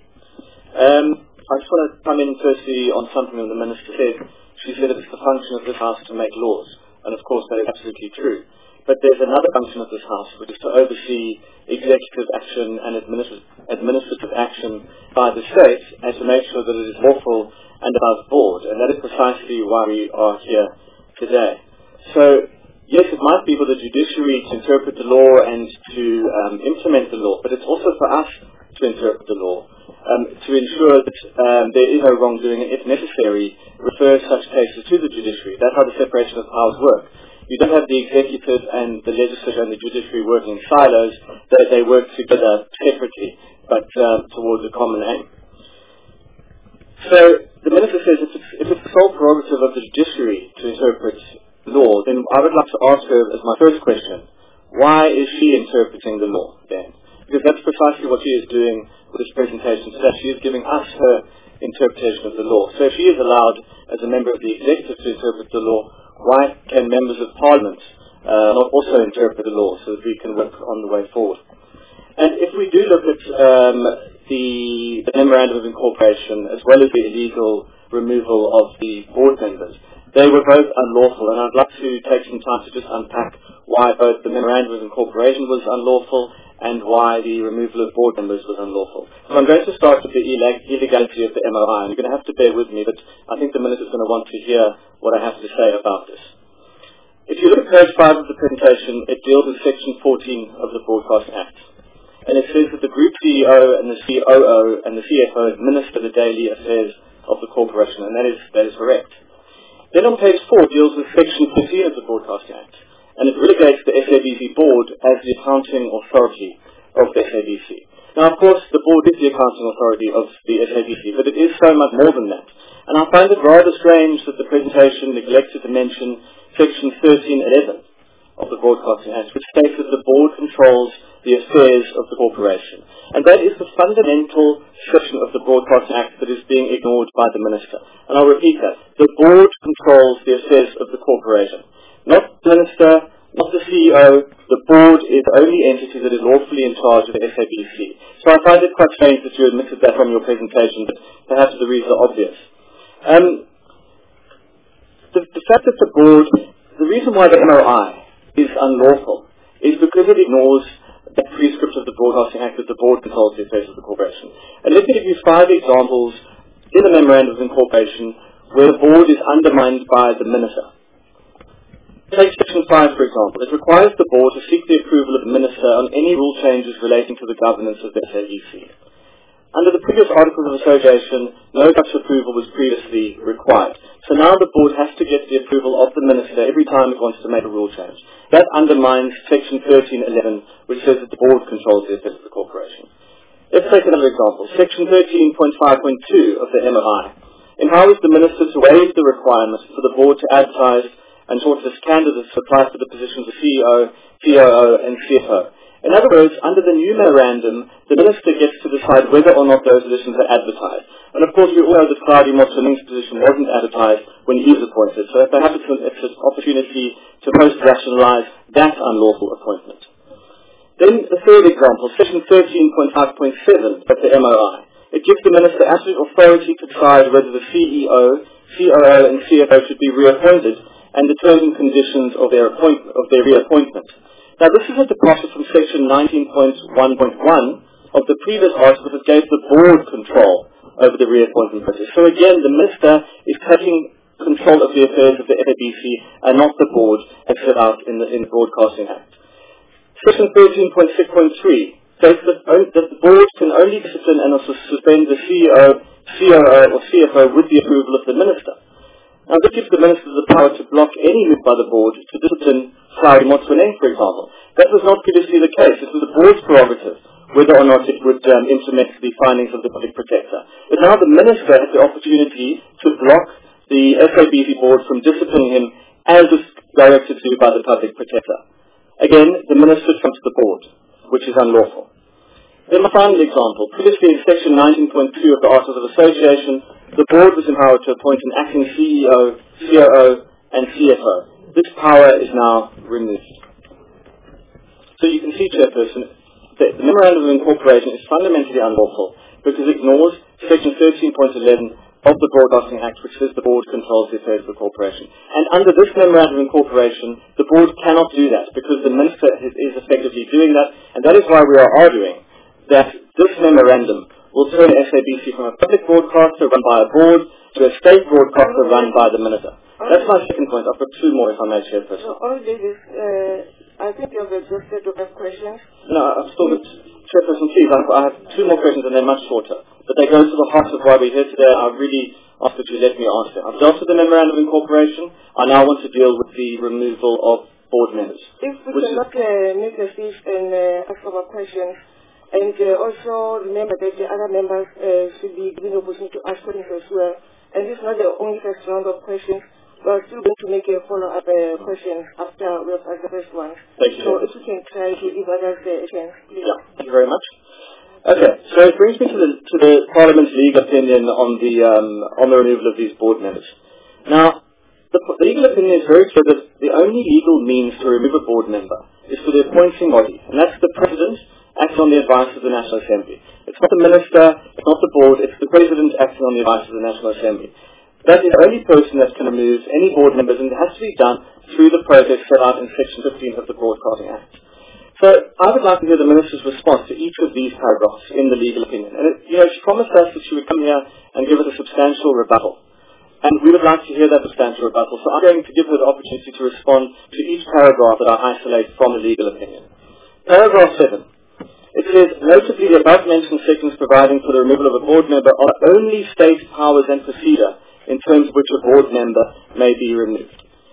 I just want to come in firstly on something that the Minister said. She said it's the function of this House to make laws, and of course that is absolutely true. But there's another function of this House, which is to oversee executive action and administrative action by the state, and to make sure that it is lawful and above board, and that is precisely why we are here today. So, yes, it might be for the judiciary to interpret the law and to implement the law, but it's also for us to interpret the law, to ensure that there is no wrongdoing, and if necessary, refer such cases to the judiciary. That's how the separation of powers work. You don't have the executive and the legislature and the judiciary working in silos, they work together separately, but towards a common aim. So, the Minister says if it's the sole prerogative of the judiciary to interpret law, then I would like to ask her as my first question, why is she interpreting the law then? Because that's precisely what she is doing with this presentation today. She is giving us her interpretation of the law. So if she is allowed as a member of the executive to interpret the law, why can members of parliament not also interpret the law so that we can work on the way forward? And if we do look at the memorandum of incorporation as well as the illegal removal of the board members, they were both unlawful, and I'd like to take some time to just unpack why both the memorandum of incorporation was unlawful and why the removal of board members was unlawful. So I'm going to start with the illegality of the MOI, and you're going to have to bear with me, but I think the Minister's going to want to hear what I have to say about this. If you look at page 5 of the presentation, it deals with section 14 of the Broadcast Act. And it says that the Group CEO and the COO and the CFO administer the daily affairs of the corporation, and that is correct. Then on page 4 deals with section 15 of the Broadcast Act. and it relegates the SABC board as the accounting authority of the SABC. Now, of course, the board is the accounting authority of the SABC, but it is so much more than that. And I find it rather strange that the presentation neglected to mention Section 1311 of the Broadcasting Act, which states that the board controls the affairs of the corporation. And that is the fundamental section of the Broadcasting Act that is being ignored by the Minister. And I'll repeat that. The board controls the affairs of the corporation. Not the Minister, not the CEO. The board is the only entity that is lawfully in charge of the SABC. So I find it quite strange that you omitted that from your presentation, but perhaps the reasons are obvious. The fact that the board, the reason why the MOI is unlawful is because it ignores the prescript of the Broadcasting Act that the board controls the affairs of the corporation. And let me give you 5 examples in the Memorandum of Incorporation where the board is undermined by the Minister. Take Section 5, for example. It requires the board to seek the approval of the Minister on any rule changes relating to the governance of the SABC. Under the previous Articles of Association, no such approval was previously required. So now the board has to get the approval of the Minister every time it wants to make a rule change. That undermines Section 1311, which says that the board controls the affairs of the corporation. Let's take another example. Section 13.5.2 of the MOI empowers the Minister to waive the requirement for the board to advertise and shortlist candidates to apply for the positions of CEO, COO, and CFO. In other words, under the new memorandum, the Minister gets to decide whether or not those positions are advertised. And of course, we all know that Claudia Motsoeneng's position wasn't advertised when he was appointed, so perhaps it's an opportunity to post-rationalize that unlawful appointment. Then the third example, Section 13.5.7 of the MOI. It gives the Minister absolute authority to decide whether the CEO, COO, and CFO should be reappointed and determine conditions of their reappointment. Now, this is a departure from Section 19.1.1 of the previous article that gave the board control over the reappointment process. So again, the Minister is taking control of the affairs of the SABC and not the board as set out in the Broadcasting Act. Section 13.6.3 states that the board can only discipline and also suspend the CEO, COO, or CFO with the approval of the Minister. Now, this gives the Minister the power to block any move by the board to discipline Claudia Motsoeneng, for example. That was not previously the case. It was the board's prerogative whether or not it would implement the findings of the Public Protector. But now the Minister has the opportunity to block the SABC board from disciplining him as is directed to by the Public Protector. Again, the Minister trumps the board, which is unlawful. Then my final example. Previously in Section 19.2 of the Articles of Association, the board was empowered to appoint an acting CEO, COO, and CFO. This power is now removed. So you can see, Chairperson, that the Memorandum of Incorporation is fundamentally unlawful because it ignores Section 13.11 of the Broadcasting Act, which says the board controls the affairs of the corporation. And under this Memorandum of Incorporation, the board cannot do that because the Minister is effectively doing that, and that is why we are arguing that this memorandum will turn SABC from a public broadcaster run by a board to a state broadcaster run by the Minister. That's my second point. I've got 2 more, if I may, Chairperson. So all this is, I think you have exhausted your questions. No, I've still got, Chairperson, please, I have 2 more questions and they're much shorter. But they go to the heart of why we're here today. I really ask that you let me ask them. I've dealt with the Memorandum of Incorporation. I now want to deal with the removal of board members. If we cannot make a cease and ask our questions, and also remember that the other members should be given the opportunity to ask questions as well. And this is not the only first round of questions. We are still going to make a follow-up question after we have asked the first one. Thank you. So if you can try to give others a chance, please. Yeah, thank you very much. Okay, so it brings me to the Parliament's legal opinion on the removal of these board members. Now, the legal opinion is very clear that the only legal means to remove a board member is for the appointing body, and that's the President acting on the advice of the National Assembly. It's not the Minister, it's not the board, it's the President acting on the advice of the National Assembly. That is the only person that can remove any board members, and it has to be done through the process set out in Section 15 of the Broadcasting Act. So I would like to hear the Minister's response to each of these paragraphs in the legal opinion. And she promised us that she would come here and give us a substantial rebuttal. And we would like to hear that substantial rebuttal. So I'm going to give her the opportunity to respond to each paragraph that I isolate from the legal opinion. Paragraph 7. It says, notably the above-mentioned sections providing for the removal of a board member are only state powers and procedure in terms of which a board member may be removed.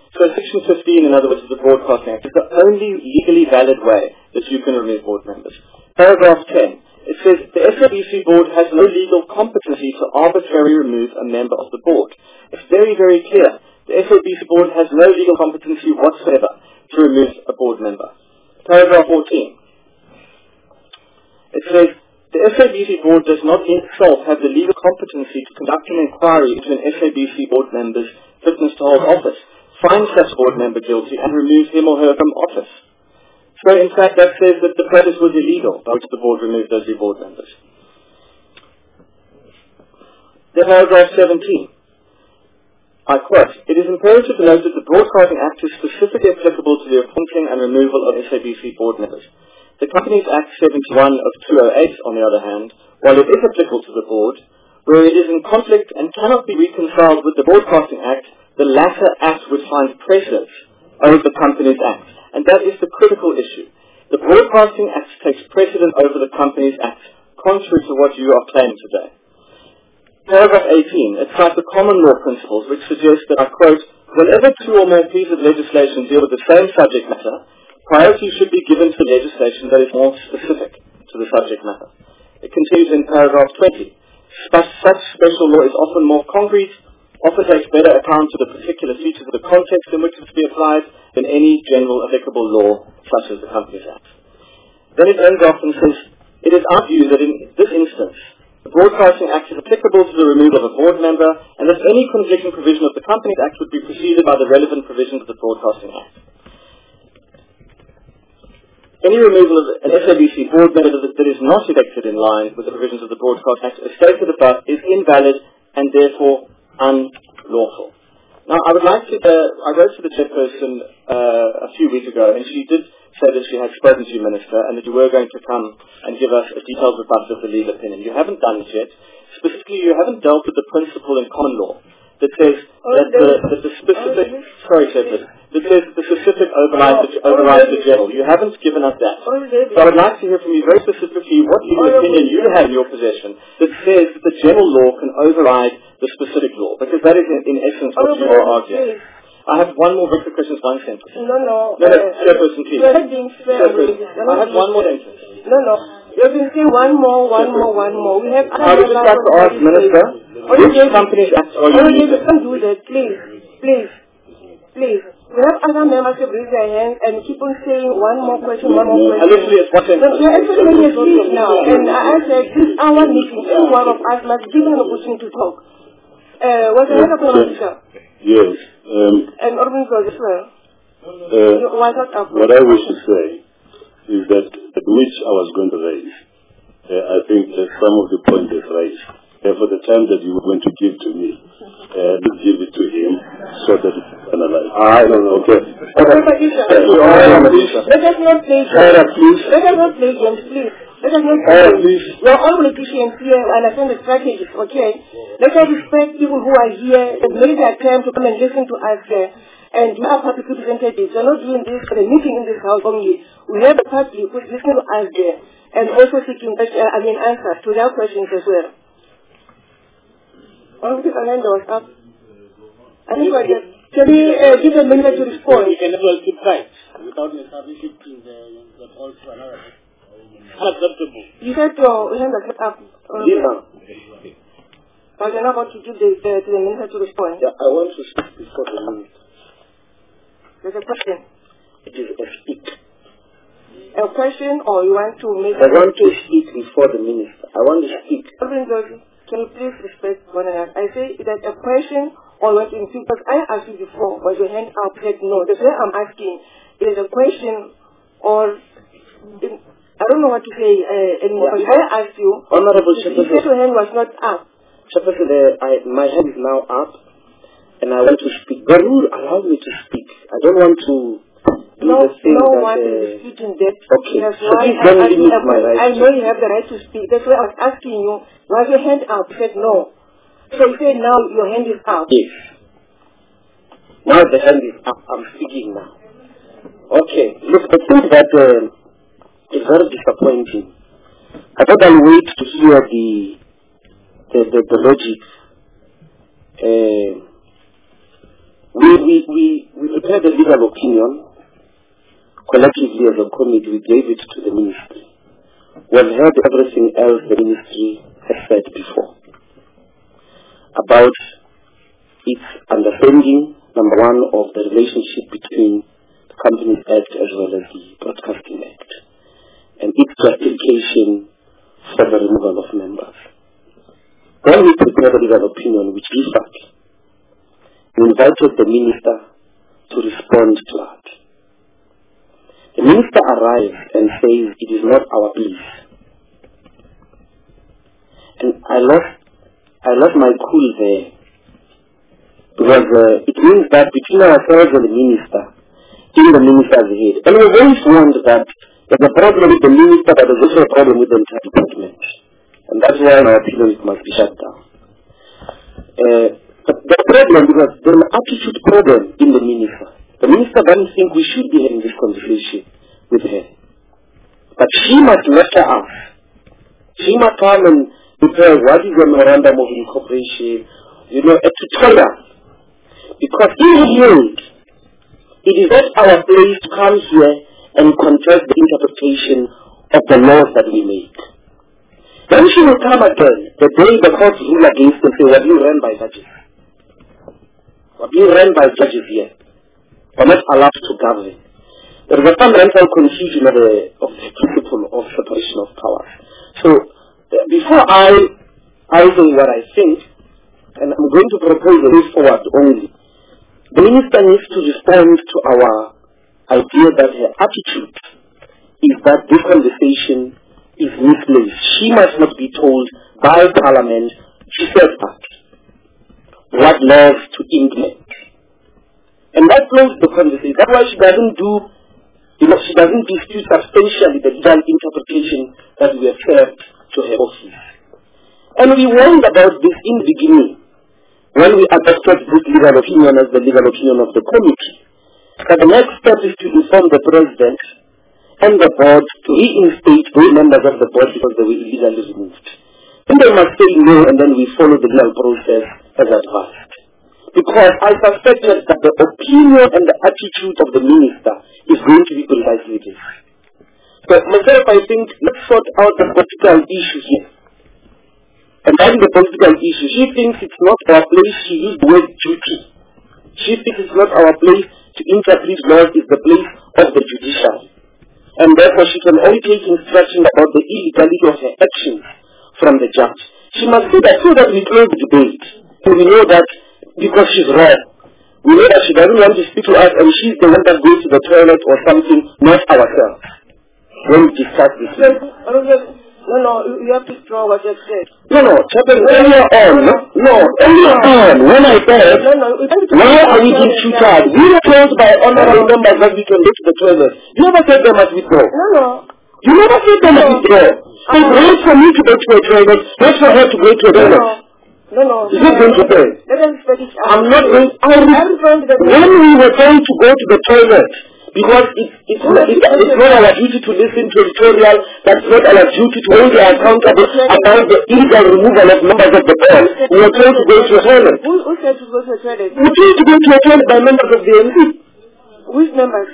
So Section 15, in other words, of the Broadcasting Act, is the only legally valid way that you can remove board members. Paragraph 10, it says the SABC board has no legal competency to arbitrarily remove a member of the board. It's very, very clear. The SABC board has no legal competency whatsoever to remove a board member. Paragraph 14, it says the SABC board does not in itself have the legal competency to conduct an inquiry into an SABC board member's fitness to hold office, find such board member guilty, and remove him or her from office. So, in fact, that says that the practice was illegal by which the board removed those two board members. Then paragraph 17. I quote, it is imperative to note that the Broadcasting Act is specifically applicable to the appointing and removal of SABC board members. The Companies Act 71 of 208, on the other hand, while it is applicable to the board, where it is in conflict and cannot be reconciled with the Broadcasting Act, the latter act would find precedence over the Companies Act. And that is the critical issue. The Broadcasting Act takes precedence over the Companies Act, contrary to what you are claiming today. Paragraph 18, it cites the common law principles, which suggest that, I quote, whenever two or more pieces of legislation deal with the same subject matter, priority should be given to legislation that is more specific to the subject matter. It continues in paragraph 20. Such special law is often more concrete, often takes better account of the particular features of the context in which it is to be applied than any general applicable law, such as the Companies Act. Then it ends off and says, it is our view that in this instance, the Broadcasting Act is applicable to the removal of a board member, and that any conflicting provision of the Companies Act would be preceded by the relevant provisions of the Broadcasting Act. Any removal of an SABC board member that is not elected in line with the provisions of the Broadcasting Act, as stated above, is invalid and therefore unlawful. Now, I would like to, I wrote to the chairperson a few weeks ago, and she did say that she had spoken to you, Minister, and that you were going to come and give us a detailed rebuttal of the legal opinion. You haven't done it yet. Specifically, you haven't dealt with the principle in common law that says that the specific, sorry, Chairperson, that says that the specific overrides the general. You haven't given us that. So I would like to hear from you very specifically what legal opinion you have in your possession that says that the general law can override the specific law, because that is in essence what you are arguing. I have one more very quick question, one sentence. No, Chairperson, please. You're not being fair. I have one more sentence. No. You've been saying one more. We have I would just like to ask, Minister, which Companies Act are you using? Don't do that, please. We have other members who raise their hands and keep on saying one more question. Literally, it's what sentence? You're actually making a speech now, and I said, this is our meeting. Every one of us must give an opportunity to talk. Was there another question? Yes. And Orban as well. What I wish to say is that which I was going to raise. I think some of the points is raised. For the time that you were going to give to me, give it to him so that it can analyze. I don't know. Okay. Let us not play games, please. Let us not play games. We are all politicians here and understand the strategies, okay? Let us respect people who are here and make their time to come and listen to us here. And we are public representatives. We are not doing this for the meeting in this house only. We have the public who is listening to us there and also seeking answers to their questions as well. This hand was up. Can we give a minute to respond? We can never keep quiet without establishing the call to another. Unacceptable. You said your hand was up. But you're not about to give to the minister to respond. Yeah, I want to speak before the minister. There's a question. It is a speak. A question, or you want to make I want to speak before the minister. I want to speak. Can you please respect one another? I say that a question or what in because I asked you before, was your hand up? Said no. That's why I'm asking. Is it a question or I don't know what to say anymore. But I asked you. Honorable you said your hand was not up. My hand is now up, and I want to speak. The rule allows me to speak. I don't want to. No one is speaking that. Okay. That's so why don't limit my right. I know you have the right to speak. That's why I was asking you, was your hand up? You said no. So you said now your hand is up. Yes. Now the hand is up. I'm speaking now. Okay. Look, I think that is very disappointing. I thought I'll wait to hear the logic. We prepared a legal opinion. Collectively as a committee, we gave it to the ministry. We've heard everything else the ministry has said before about its understanding, number one, of the relationship between the Companies Act as well as the Broadcasting Act, and its justification for the removal of members. When we prepared the legal opinion, which we fact, we invited the minister to respond to that. The minister arrives and says it is not our belief. And I lost my cool there. Because it means that between ourselves and the minister, in the minister's head. And we've always warned that there's a problem with the minister, but there's also a problem with the entire department. And that's why in our opinion it must be shut down. But the problem, because there's an attitude problem in the minister. The minister doesn't think we should be having this conversation with her. But she must lecture us. She must come and prepare what is the memorandum of incorporation, a tutorial. Because in the end, it is not our place to come here and contest the interpretation of the laws that we make. Then she will come again, the day the court rule against them, say, we're being run by judges. We're being run by judges here. We're not allowed to govern. There is a fundamental confusion of the principle of separation of powers. So, before I say what I think, and I'm going to propose a way forward only, the minister needs to respond to our idea that her attitude is that this conversation is misplaced. She must not be told by Parliament, she said that, what laws to implement. And that closes the conversation. That's why she doesn't she doesn't dispute substantially the legal interpretation that we have served to her office. And we warned about this in the beginning, when we adopted this legal opinion as the legal opinion of the committee, that the next step is to inform the President and the board to reinstate those members of the board because they were illegally removed. Then they must say no, and then we follow the legal process as advised. Because I suspected that the opinion and the attitude of the minister is going to be precisely this. So myself, I think, let's sort out the political issue here. And that is the political issue. She thinks it's not our place, she used the word duty. She thinks it's not our place to interpret laws, it's the place of the judiciary. And therefore she can only take instruction about the illegality of her actions from the judge. She must do that so that we close the debate. And we know that because she's wrong. We know that she doesn't want to speak to us and she's the one that goes to the toilet or something, not ourselves. When we discuss this. No, you have to draw what you said. No, Chairman, earlier on, when I said, why are we being treated? We were told by honorable members that we can go to the toilet. You never said they must withdraw. No. You never said they must withdraw. So it's not for me to go to a toilet, not for her to go to a toilet. No. Is it going to say? Let us finish. I'm not going. When we were going to go to the toilet, because it's not our duty to listen to editorial, that's not our duty to hold accountable about the illegal removal of members of the board. We are told to go to a toilet. Who said to go to a toilet? We are told to go to a toilet by members of the MP. Which members?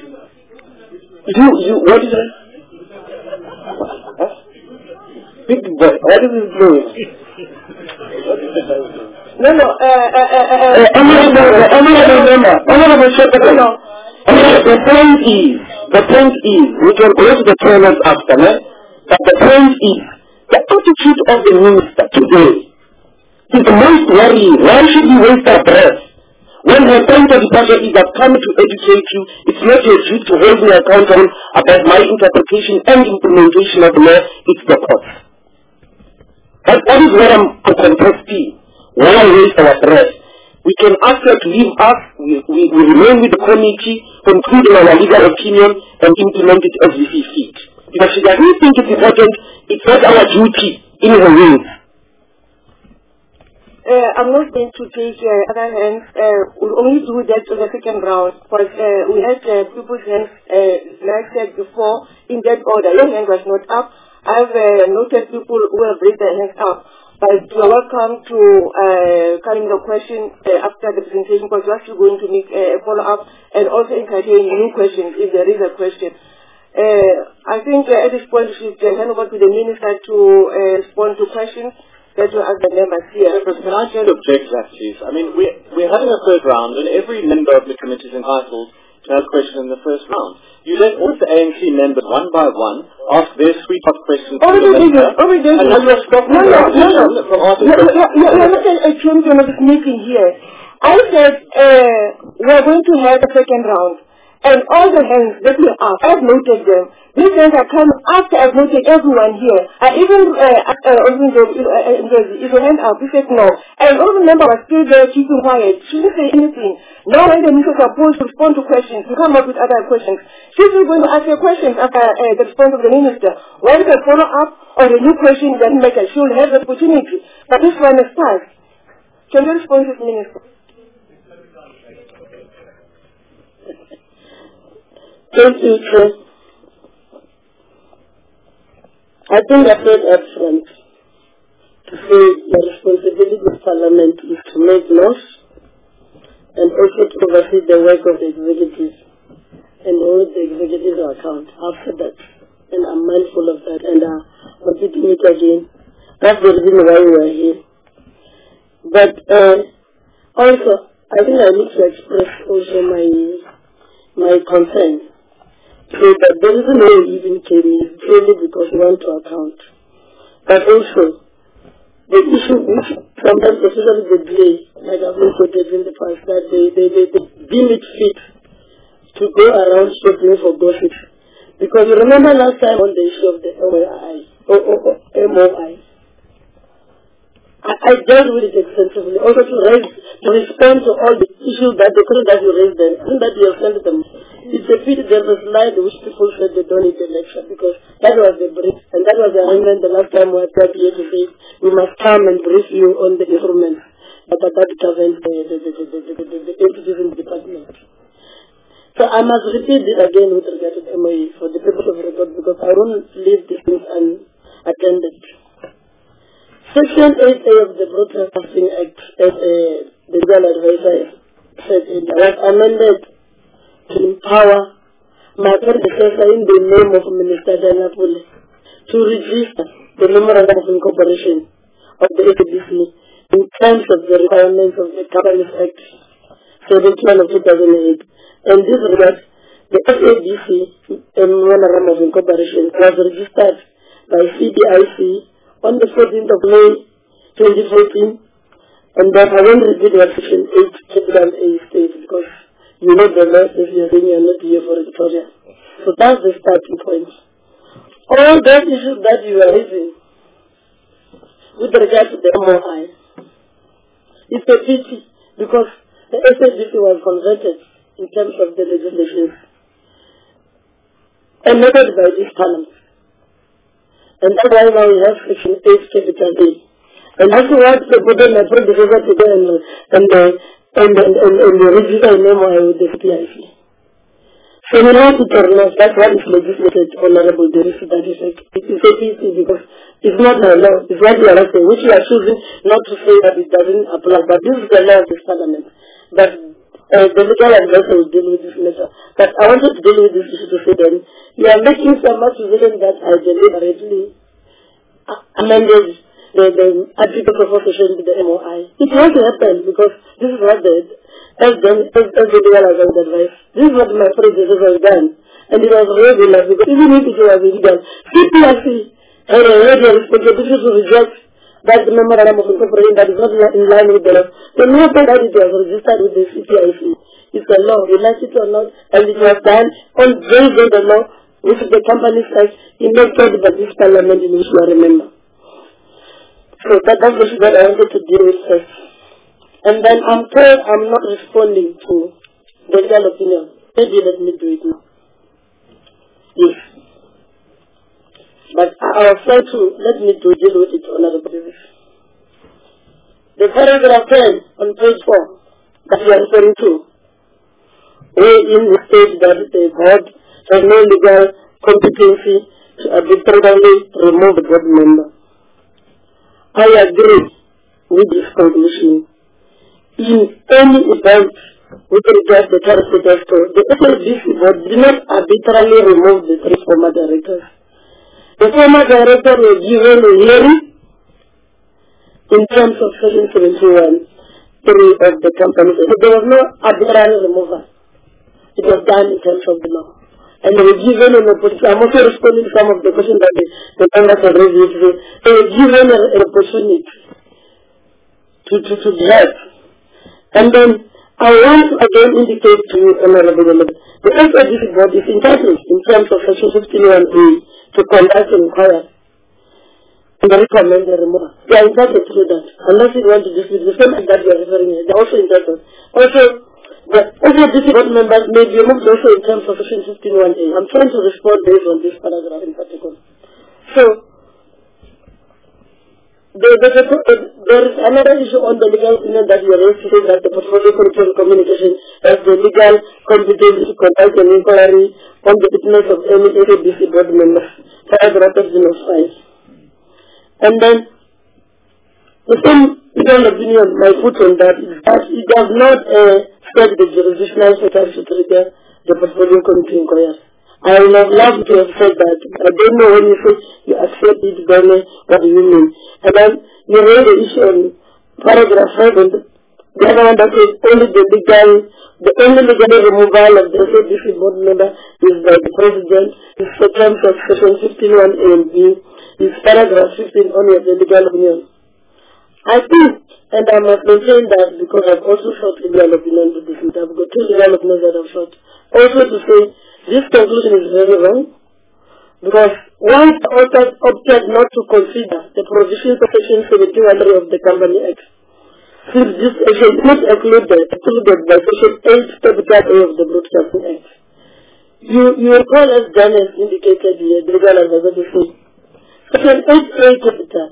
What is that? Big boy, what is this doing? Honorable Secretary. The point is, we can go to the toilet after, but the point is, the attitude of the minister today is the most worrying. Why should we waste our breath? When her point of departure is I've come to educate you, it's not your duty to hold me accountable about my interpretation and implementation of the law, it's the court. But that is what I'm contesting. Why waste our breath? We can ask her to leave us, we remain with the committee, conclude our legal opinion, and implement it as we see fit. Because she doesn't think it's important, it's not our duty in her ways. I'm not going to take other hands. We'll only do that on the second round. Because we had people's hands, like I said before, in that order. Your hand was not up. I've noted people who have raised their hands up. But you're welcome to come in the question after the presentation, because we're actually going to make a follow-up and also entertain new questions if there is a question. I think at this point we should hand over to the Minister to respond to questions that will ask the members here. Can I just object to that, please? I mean, we're having a third round, and every member of the committee is entitled to have questions in the first round. You let all the ANC members one by one ask their sweetheart questions to the minister, and now you're stopping from asking questions. You're not a champion of this meeting here. I said we're going to have a second round. And all the hands that we asked, I've noted them. These hands are coming after I've noted everyone here. I even is a hand up. He said no. And all the members are still there keeping quiet. She didn't say anything. Now when the minister is supposed to respond to questions, to come up with other questions, she's not going to ask her questions after the response of the minister. When they follow up on the new question that make her, she'll have the opportunity. But this one is passed. Can you respond to the minister? Thank you, Chair. I think I said up front to say the responsibility of Parliament is to make laws and also to oversee the work of the executive and hold the executive account after that. And I'm mindful of that, and I'm repeating it again. That's the reason why we are here. But also, I think I need to express also my concern. So that there isn't no even came in purely because we want to account. But also, the issue which sometimes, especially the delay, like I've reported in the past, that they deem it fit to go around shopping for gossip. Because you remember last time on the issue of the MOI, I dealt with it extensively, also to respond to all the issues that the question that you raised then, and that you have sent them. It's a pity there's a slide which people said they don't need the lecture, because that was the brief, and that was the arrangement the last time we had here to say, we must come and brief you on the instruments that governs the entities in the department. So I must repeat this again with regard to the MOE for the purpose of record, because I won't leave this thing unattended. Section 8A of the Broadcasting Act, as the legal advisor said, it was amended to empower my predecessor in the name of Minister Dana Pule to register the memorandum of incorporation of the SABC in terms of the requirements of the Companies Act 71 of 2008. And this regard, the SABC memorandum of incorporation was registered by CDIC on the 14th of May 2014, and that I won't repeat what Section 8 Capital A states, because you know the law says you're not here for editorial. So that's the starting point. All those issues that you are raising with regard to the MOI, it's a pity, because the SABC was converted in terms of the legislation enacted by this Parliament. And that's why now we have Section 8 Capital A. And that's what the body my predecessor to go and register a MOI with the CPIC. So we know it or not, that's what is legislated, Honorable Derisi, that is it's a pity, because it's not a law, it's what we are saying, which we are choosing not to say that it doesn't apply, but this is the law of this Parliament. But the legal advisor will deal with this matter. But I wanted to deal with this issue to say that you are making so much decision that I deliberately amended the articles of association to the MOI. It has to happen, because this is what as the legal advice, this is what my predecessor has done. And it was regular, because even if it was illegal, CPIC had a regular responsibility to reject that memorandum of incorporation that is not in line with the law. The mere fact that it was registered with the CPIC is the law, we like it or not, and it was done on based on the law, which the Companies Act enacted by this Parliament in which you remember. So that's the issue that I wanted to deal with first. And then I'm told I'm not responding to the legal opinion. Maybe let me do it now. Yes. But I'll try to let me to deal with it on other basis. The paragraph 10 on page 4 that we are referring to, wherein we state that the board has no legal competency to arbitrarily remove the board member. I agree with this conclusion. In any event with regard to the tariff sector, the SABC board did not arbitrarily remove the 3 former directors. The former directors were given a hearing in terms of Section 71, 3 of the company. So there was no arbitrary removal. It was done in terms of the law. And they were given an opportunity. I'm also responding to some of the questions that the members have raised. They were given an opportunity to help. And then I want to again indicate to you, Honorable Member, the SABC board is entitled in terms of Section 51A to conduct an inquiry and recommend the removal. They are entitled to do that. Unless you want to dispute the same that you are referring to, they are also entitled. Also, the SABC board members may be removed also in terms of Section 51A. I'm trying to respond based on this paragraph in particular. So, there is another issue on the legal opinion that you raised to say that the portfolio control communication has the legal competence to conduct an inquiry on the witness of any SABC board member, paragraph 5. And then, the same legal opinion, my foot on that, is that it does not set the jurisdictional status to trigger the portfolio committee inquiry. I would have loved to have said that. I don't know when you say you accept it, then what do you mean? And then you raise the issue on paragraph 7. The other one that says only the only legal removal of the SABC board member is by the president. It's the terms of Section 51A and B. It's paragraph 15 only of the legal opinion. I think, and I must maintain that because I've also sought legal opinion to this. I've got 2 legal opinions that I've sought. Also to say, this conclusion is very wrong because once the authors opted not to consider the provisions of Section 71 of the Company Act, since this section is not included by Section 8 capital A of the Broadcasting Act. You recall as Daniel indicated here, the legal advisor to say, Section 8A capital,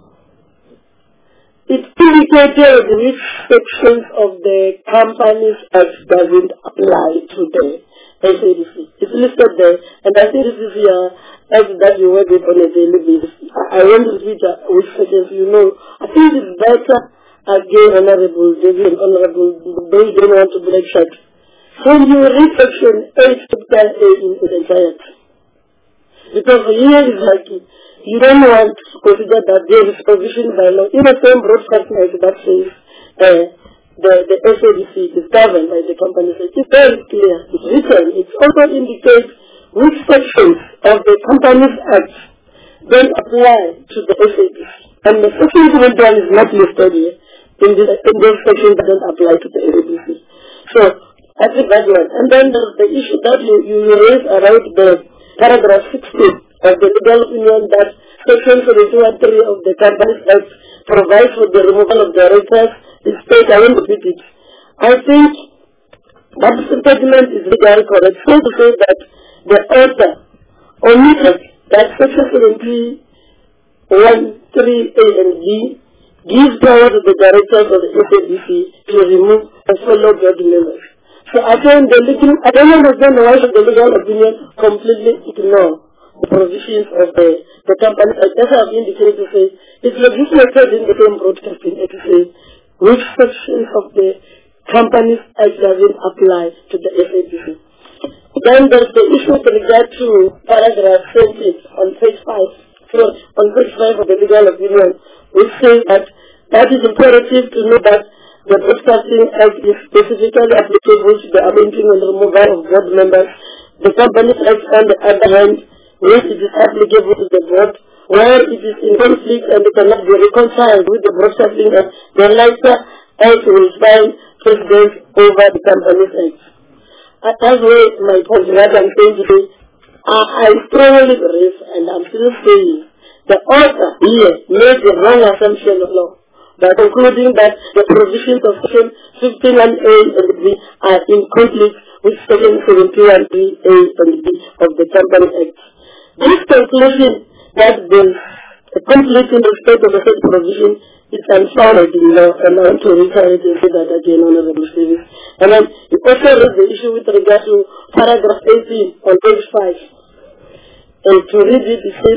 it indicated which sections of the Companies Act doesn't apply to the SABC. It's listed there, and I think this is your act that you work with on a daily basis. I want to read which sections you know. I think it's better, again, Honorable David and Honorable, they don't want to break short. So you read Section 8 capital A in its entirety. Because here is like, you don't want to consider that there is provision by law in the same Broadcasting Act that says the SABC is governed by the Companies Act. It's very clear. It's written. It also indicates which sections of the Companies Act then apply to the SABC. And the section 71 is not listed here in those sections that don't apply to the SABC. So, I think that's one. And then there's the issue that you raised around the paragraph 16 of the legal opinion that Section 72 and 3 of the Companies Act provides for the removal of directors. It's state, I won't repeat it. I think that statement is legally correct. So to say that the author omitted that Section 71, 3A and B gives power to the directors of the SABC to remove and follow board members. So I don't understand why should the legal opinion completely ignore the provisions of the Company Act. That's what I've indicated to say. It's legislated in the same Broadcasting Act to say which sections of the Companies Act doesn't apply to the SABC. Then there's the issue with regard to paragraph 20 on page 5. So on page 5 of the legal opinion, which says that is imperative to know that the Broadcasting Act is specifically applicable to the appointing and removal of board members. The Companies Act, on the other hand, which it is applicable to the board, where it is in conflict and it cannot be reconciled with the Broadcasting Act, the latter Act will find precedence over the Companies Act. That's why my point, what I'm saying today, I strongly believe, and I'm still saying, the author here made the wrong assumption of law by concluding that the provisions of Section 51A and B are in conflict with Section 71A and B of the Companies Act. This conclusion that there is a conflict in respect of the said provision is unfounded in law, and I want to reiterate and say that again, Honorable Davis. And then it also raised the issue with regard to paragraph 18 on page 5. And to read it, it says,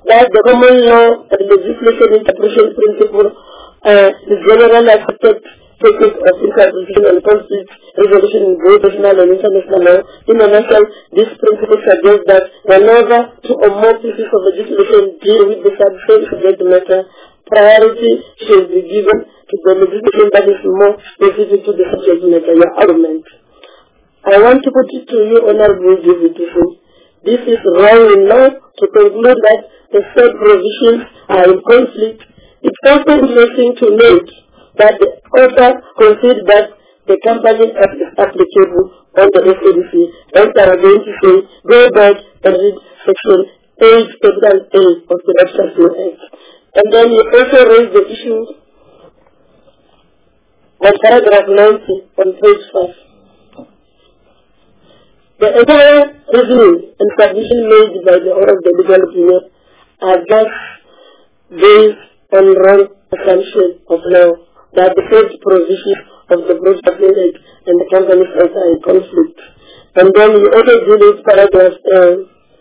that the common law and legislation interpretation principle, the general accepted technique of interpretation and conflict resolution in both national and international law. In a nutshell, this principle suggests that whenever two or more pieces of legislation deal with the same subject matter, priority should be given to the legislation that is more specific to the subject matter, your argument. I want to put it to you, Honorable David. This is wrong enough to conclude that the said provisions are in conflict. It's also interesting to note that the author considered that the Companies Act is applicable on the SADC, and they are going to say, go back and read section 8, capital A of the Broadcasting Act. And then he also raised the issue on paragraph 90 on page 5. The entire reasoning and submission made by the order of the legal opinion are just based on wrong assumption of law that the first provision of the Broadcasting Act and the Companies Act are in conflict. And then we also deal with paragraph 8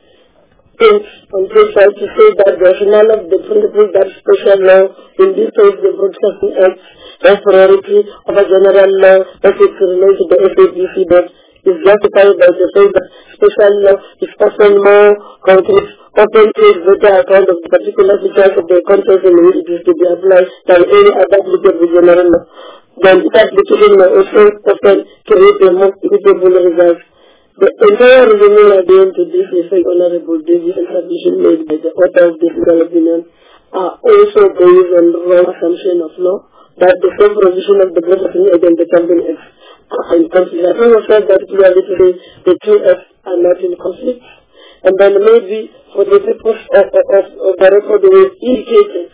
on page 5 to say that the rationale of the principle that special law, in this case the Broadcasting Act, has priority of a general law as it relates to the SADC, that is justified by the fact that special law is often more concrete, often takes better account of the particular features of the context in which it is to be applied than any other applicable general law. Then its application may also often create a more equitable result. The entire reasoning again to this effect, Honorable Davis, and submission made by the author of this legal opinion are also based on wrong assumption of law that the same provision of the Broadcasting Act and the Companies Act are in conflict. I think I've said that clearly today, the two acts are not in conflict. And then maybe for the purpose of the record, we indicated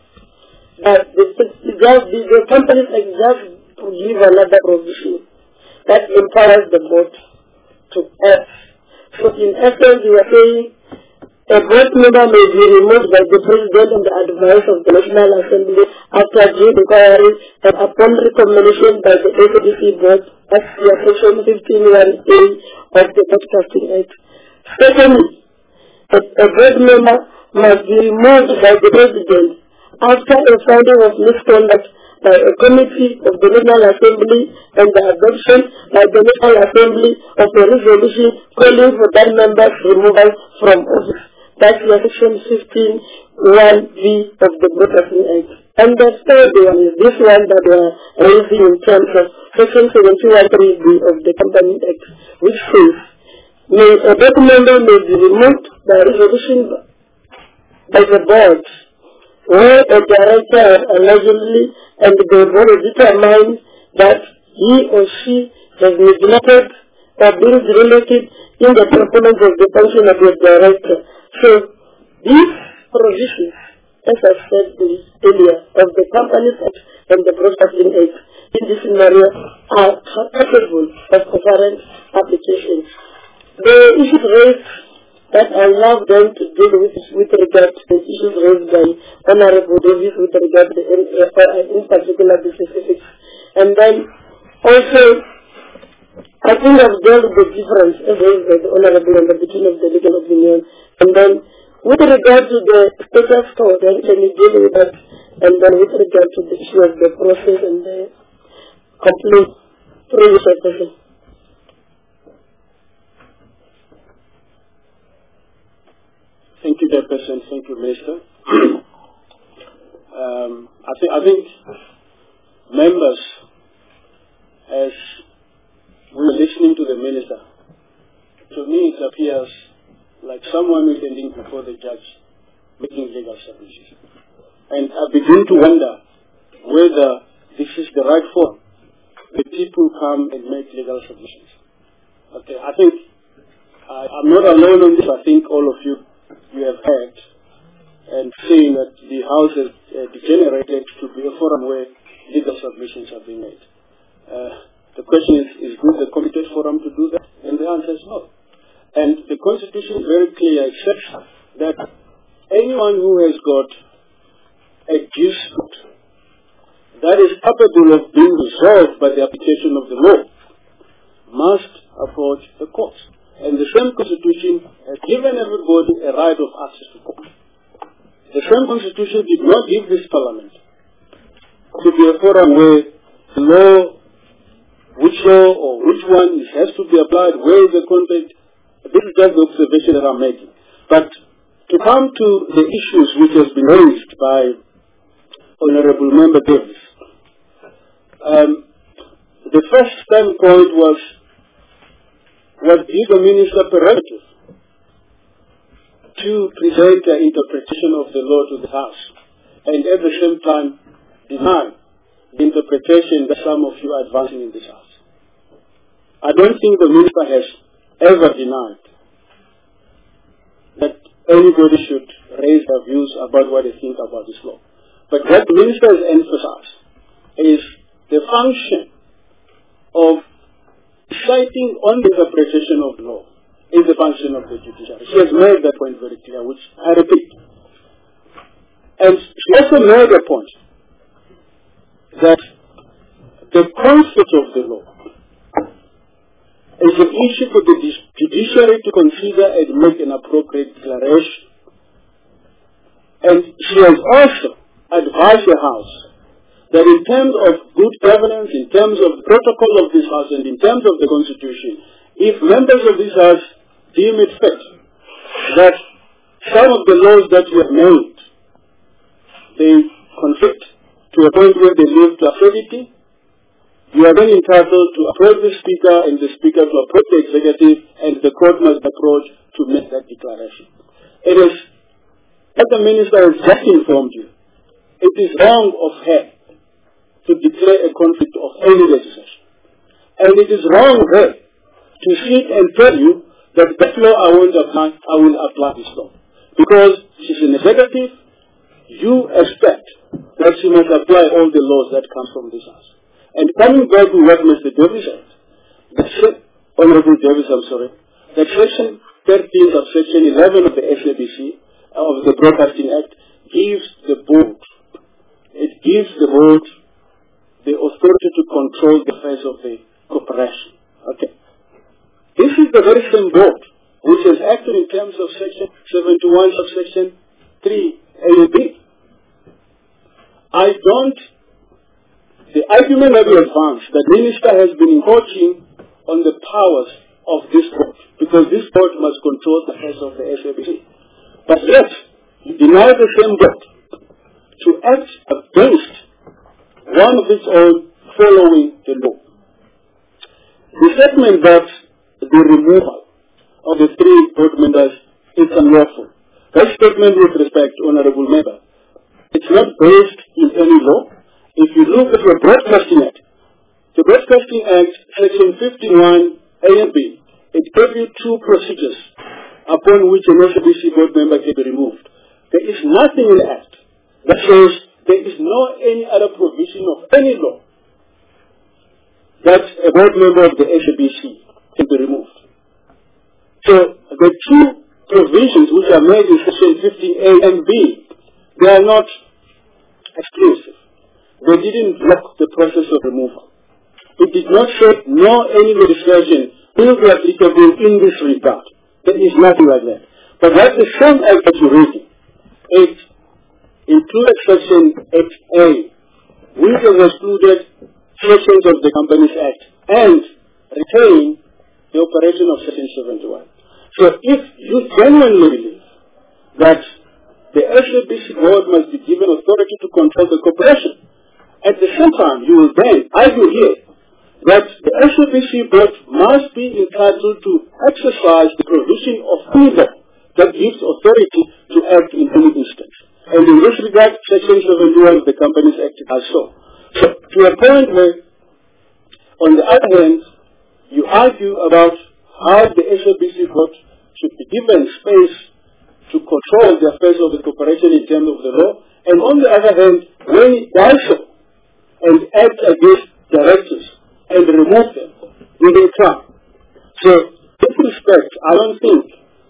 that the Companies Act just to give another provision that empowers the board to act. So in essence, we are saying a board member may be removed by the President on the advice of the National Assembly after due inquiry and upon recommendation by the SADC board as per section 15(1)(a) of the Broadcasting Act. Secondly, a board member must be removed by the President after a finding of misconduct by a committee of the National Assembly and the adoption by the National Assembly of a resolution calling for that member's removal from office. That's section 15(1)(b) of the Broadcasting Act. And the third one is this one that we are raising in terms of section 71(3)(b) of the Companies Act, which says, a board member may be removed by resolution by the board where a director allegedly and the board determines that he or she has neglected or been derelict in the performance of the function of the director. So, these provisions, as I said earlier, of the Companies Act and the Broadcasting Act in this scenario are capable of concurrent application. The issues raised that I allow them to deal with regard to the issues raised by Honorable Davis with regard to in particular the specifics. And then also, I think I've dealt with the difference as raised by the Honorable and the between of the legal opinion. And then, with regard to the status quo, then can you deal with that? And then with regard to the issue of the process and the complaint through the person. Thank you, Chairperson. Thank you, Minister. I think members, as we were listening to the Minister, to me it appears like someone who is standing before the judge making legal submissions. And I begin to wonder whether this is the right form that people come and make legal submissions. Okay, I think I'm not alone on this. I think all of you have heard and seen that the House has degenerated to be a forum where legal submissions are being made. The question is this the competent forum to do that? And the answer is no. And the Constitution is very clear, except that anyone who has got a dispute that is capable of being resolved by the application of the law must approach the courts. And the same Constitution has given everybody a right of access to court. the same constitution did not give this parliament to be a forum where the law, which law or which one has to be applied, where is the content. This is just the observation that I'm making. But to come to the issues which has been raised by Honorable Member Davis, the first standpoint was the minister prerogative to present an interpretation of the law to the House, and at the same time deny the interpretation that some of you are advancing in this House. I don't think the minister has ever denied that anybody should raise their views about what they think about this law. But what the minister has emphasized is the function of citing on the interpretation of the law is the function of the judiciary. She has made that point very clear, which I repeat. And she also made a point that the concept of the law is an issue for the judiciary to consider and make an appropriate declaration. And she has also advised the House that in terms of good governance, in terms of the protocol of this House, and in terms of the Constitution, if members of this House deem it fit that some of the laws that we have made, they conflict to a point where they lead to absurdity, you are then entitled to approach the Speaker and the Speaker to approach the Executive, and the Court must approach to make that declaration. It is, as the Minister has just informed you, it is wrong of her to declare a conflict of any legislation. And it is wrong of her to sit and tell you that that law I won't apply, I will apply this law. Because she's an executive, you expect that she must apply all the laws that come from this House. And coming back to what Mr. Davis said, Honorable Davis, that Section 13 of Section 11 of the SABC, of the Broadcasting Act, gives the board, it gives the board the authority to control the affairs of the corporation. Okay. This is the very same board which has acted in terms of Section 71 subsection 3A and B. The argument that we advance, that Minister has been encroaching on the powers of this board, because this board must control the affairs of the SABC. But yet, you deny the same board to act against one of its own following the law. The statement that the removal of the 3 board members is unlawful. That statement with respect, Honorable Member, it's not based in any law. If you look at the Broadcasting Act, the Broadcasting Act, Section 51A and B, it gives you 2 procedures upon which an SABC board member can be removed. There is nothing in the Act that says there is no any other provision of any law that a board member of the SABC can be removed. So the 2 provisions which are made in Section 50A and B, they are not exclusive. They didn't block the process of removal. It did not say no any legislation will be applicable in this regard. There is nothing like that. But what the same Act that you're reading, it included Section 8A, which has excluded sections of the Companies Act and retain the operation of Section 71. So if you genuinely believe that the SABC board must be given authority to control the corporation, at the same time, you will then argue here that the SABC board must be entitled to exercise the provision of any law that gives authority to act in any instance. And in this regard, Section 71 of the Companies Act does so. So, to a point where, on the other hand, you argue about how the SABC board should be given space to control the affairs of the corporation in terms of the law, and on the other hand, when it does so, and act against directors and remove them, we will come. So, with respect, I don't think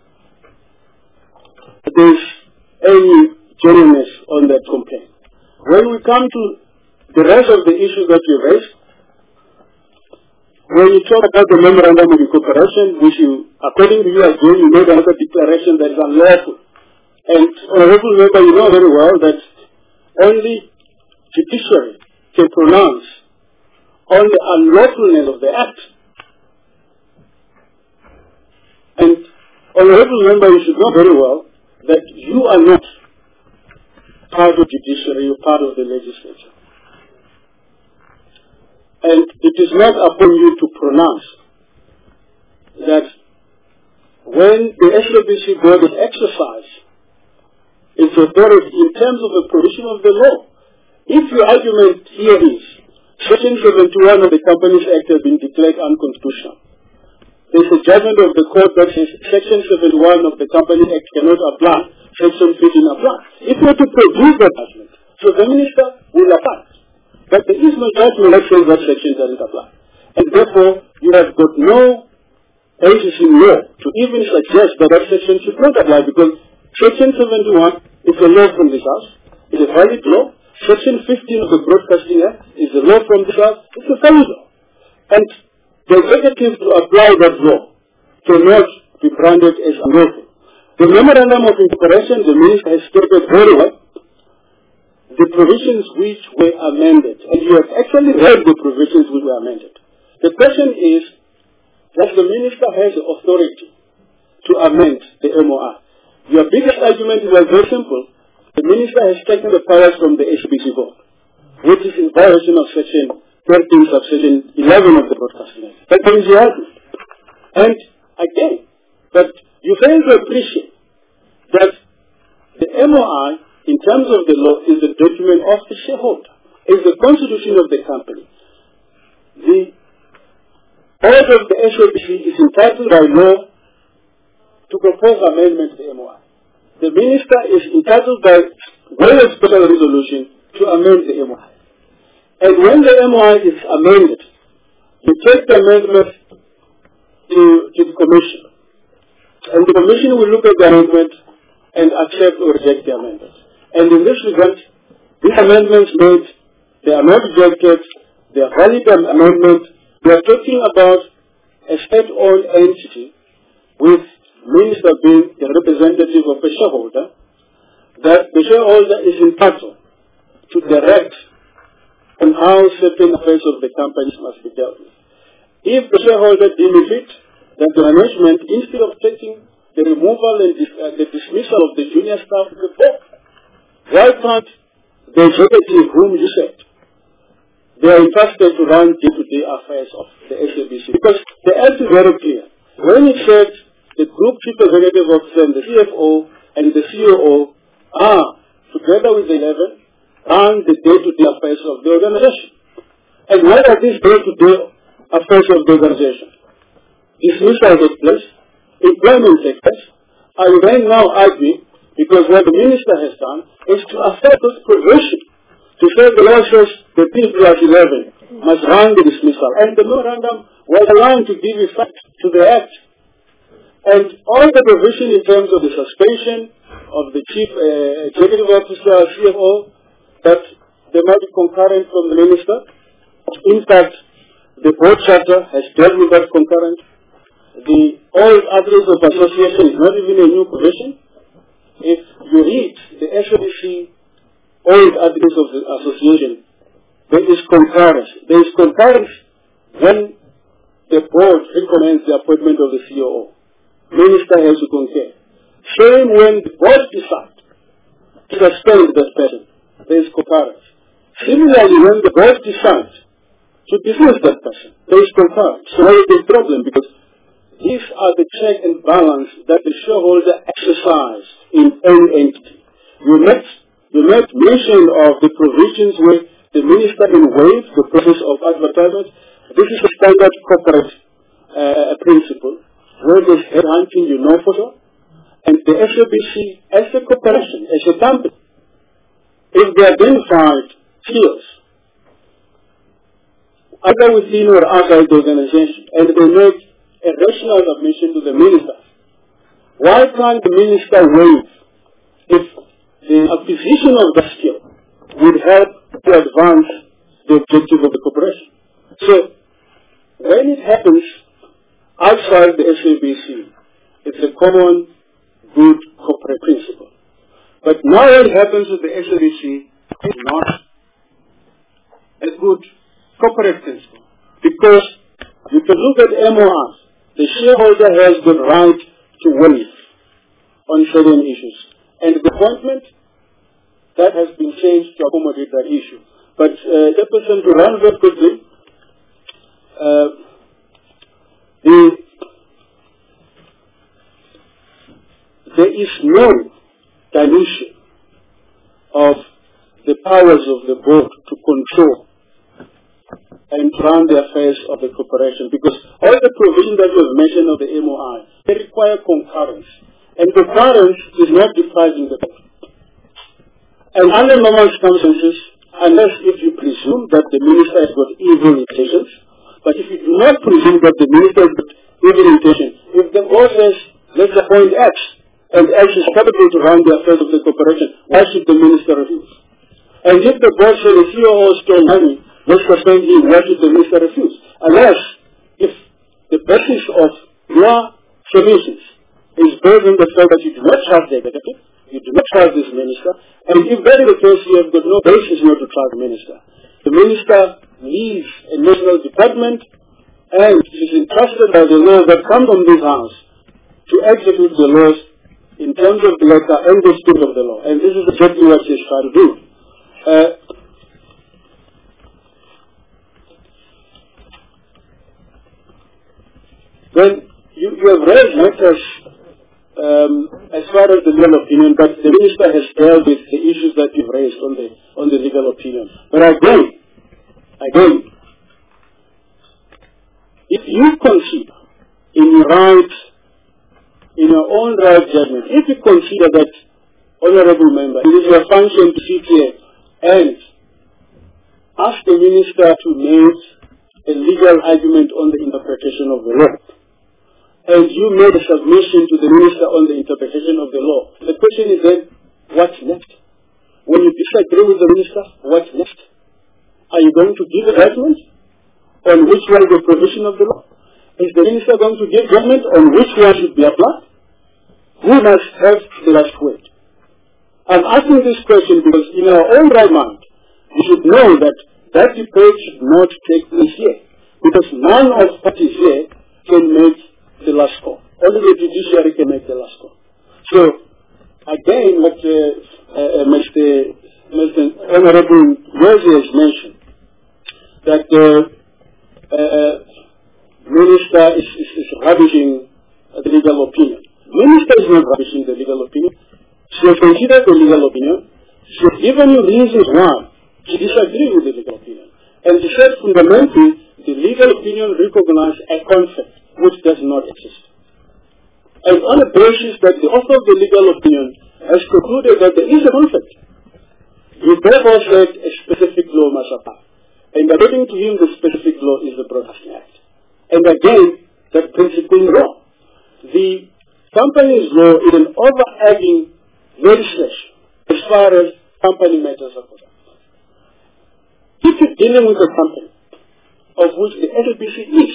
there's any genuineness on that complaint. When we come to the rest of the issues that you raised, when you talk about the memorandum of incorporation, which you, according to you as well, you made another declaration that is unlawful. And Honorable Member, you know very well that only judiciary can pronounce on the unlawfulness of the act. And Honorable Member, you should know very well that you are not part of judiciary, you're part of the legislature. And it is not upon you to pronounce that when the SABC board is exercised its authority in terms of the provision of the law. If your argument here is Section 71 of the Companies Act has been declared unconstitutional, there is a judgment of the court that says Section 71 of the Companies Act cannot apply, Section 15 applies. If you were to produce that judgment, so the minister will apply. But there is no judgment that says that section doesn't apply. And therefore, you have got no basis in law to even suggest that that section should not apply, because Section 71 is a law from this House. It's a valid law. Section 15 of the Broadcasting Act is a law from this House. It's a valid law. And the executive to apply that law cannot be branded as unlawful. The Memorandum of Incorporation, the Minister has stated very well the provisions which were amended. And you have actually read the provisions which were amended. The question is, does the Minister have the authority to amend the MOI? Your biggest argument was very simple. The Minister has taken the powers from the SABC board, which is in violation of Section 13, Subsection 11 of the Broadcasting Act. That is your argument. And again, but you fail to appreciate that the MOI, in terms of the law, is the document of the shareholder, is the constitution of the company. The board of the SABC is entitled by law to propose amendment to the MOI. The Minister is entitled by way of special resolution to amend the MOI. And when the MOI is amended, you take the amendment to the Commission. And the Commission will look at the amendment and accept or reject the amendment. And in this regard, these amendments made, they are not rejected, they are valid amendments. We are talking about a state-owned entity with Minister being the representative of the shareholder, that the shareholder is entitled to direct on how certain affairs of the companies must be dealt with. If the shareholder deems it that the management, instead of taking the removal and the dismissal of the junior staff of the board, why can't the executive whom you said they are entrusted to run day-to-day affairs of the SABC? Because the act is very clear. When it said the Group Chief Executive Officer and the CFO and the COO are, together with the 11, run the day-to-day affairs of the organization. And what are these day-to-day affairs of the organization? Dismissal takes place, employment takes place. I will then now argue, because what the Minister has done is to affect this provision, to say the law says the P+11 must run the dismissal. And the memorandum was allowed to give effect to the Act. And all the provision in terms of the suspension of the Chief Executive Officer, CFO, that they might be concurrent from the Minister. In fact, the board charter has dealt with that concurrent. The old address of association is not even a new provision. If you read the SABC old address of the association, there is concurrence. There is concurrence when the board recommends the appointment of the COO. Minister has to concur. Same when the board decides to suspend that person, there is concurrence. Similarly, when the board decides to dismiss that person, there is concurrence. So there is a problem, because these are the check and balance that the shareholder exercise in any entity. You made mention of the provisions where the minister can waive the process of advertisement. This is a standard corporate principle, where there's headhunting, you know for sure. And the SABC, as a corporation, as a company, if they identified fields, either within or outside the organization, and they make a rational submission to the minister, why can't the minister waive if the acquisition of the skill would help to advance the objective of the corporation? So, when it happens outside the SABC, it's a common good corporate principle. But now what happens with the SABC is not a good corporate principle. Because you can look at MORs. The shareholder has the right to waive on certain issues. And the appointment, that has been changed to accommodate that issue. But Jefferson, to run very quickly, there is no dilution of the powers of the board to control and run the affairs of the corporation, because all the provisions that was mentioned of the MOI, they require concurrence. And concurrence is not depriving the board. And under normal circumstances, unless if you presume that the minister has got evil intentions, but if you do not presume that the minister has got evil intentions, if the board says, let's appoint X, and X is capable to run the affairs of the corporation, why should the minister refuse? And if the board says the COO stole money, let's suspend him, why should the minister refuse? Unless, if the basis of your submissions is based on the fact that you do not trust the executive, you do not trust this minister, and if that is the case, you have got no basis not to trust the minister. The minister leads a national department, and is entrusted by the law that comes from this house to execute the laws in terms of the letter and the spirit of the law. And this is exactly what she is trying to do. When you have raised matters as far as the legal opinion, but the minister has dealt with the issues that you've raised on the legal opinion. But again, if you consider in your own right judgment, if you consider that, honorable member, it is your function to sit here and ask the minister to make a legal argument on the interpretation of the law, and you made a submission to the minister on the interpretation of the law, the question is then, what's next? When you disagree with the minister, what's next? Are you going to give a judgment on which was the provision of the law? Is the minister going to give judgment on which one should be applied? Who must have the last word? I'm asking this question because in our own right mind, we should know that that debate should not take place here, because none of parties here can make the last call. Only the judiciary can make the last call. So, again, what Mr. Honorable Rosie has mentioned, that the minister is rubbishing the legal opinion. The minister is not rubbishing the legal opinion. She has considered the legal opinion. She has given you reasons why she disagrees with the legal opinion. And she said fundamentally, the legal opinion recognizes a concept which does not exist. And on the basis that the author of the legal opinion has concluded that there is a concept, he therefore said a specific law must apply. And according to him, the specific law is the Broadcasting Act. And again, that principle is wrong. The company's law is an overarching legislation as far as company matters are concerned. If you're dealing with a company of which the SABC is,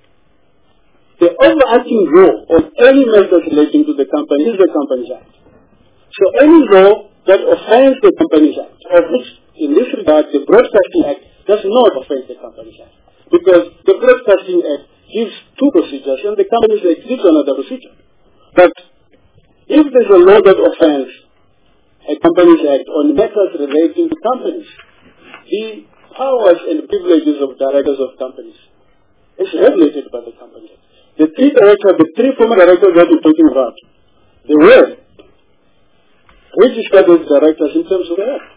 the overarching law of any matters relating to the company is the Companies Act. So any law that offends the Companies Act, of which in this regard the Broadcasting Act does not offend the Companies Act, because the Broadcasting Act gives two procedures and the Companies Act gives another procedure. But if there's a law that offends a Companies Act on matters relating to companies, the powers and privileges of directors of companies is regulated by the Companies Act. The three former directors that we're talking about, they were registered as directors in terms of the Act.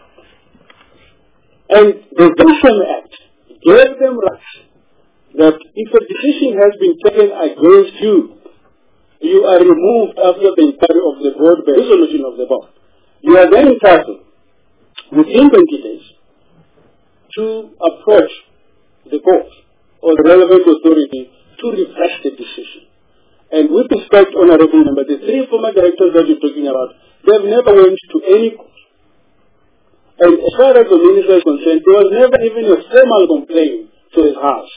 And the Vision Act gave them rights that if a decision has been taken against you, you are removed after the inquiry of the board by resolution of the board. You are then entitled, within 20 days, to approach the court or the relevant authority to reverse the decision. And with respect, honorable member, the three former directors that you're talking about, they have never went to any court. And as far as the minister is concerned, there was never even a formal complaint to his house.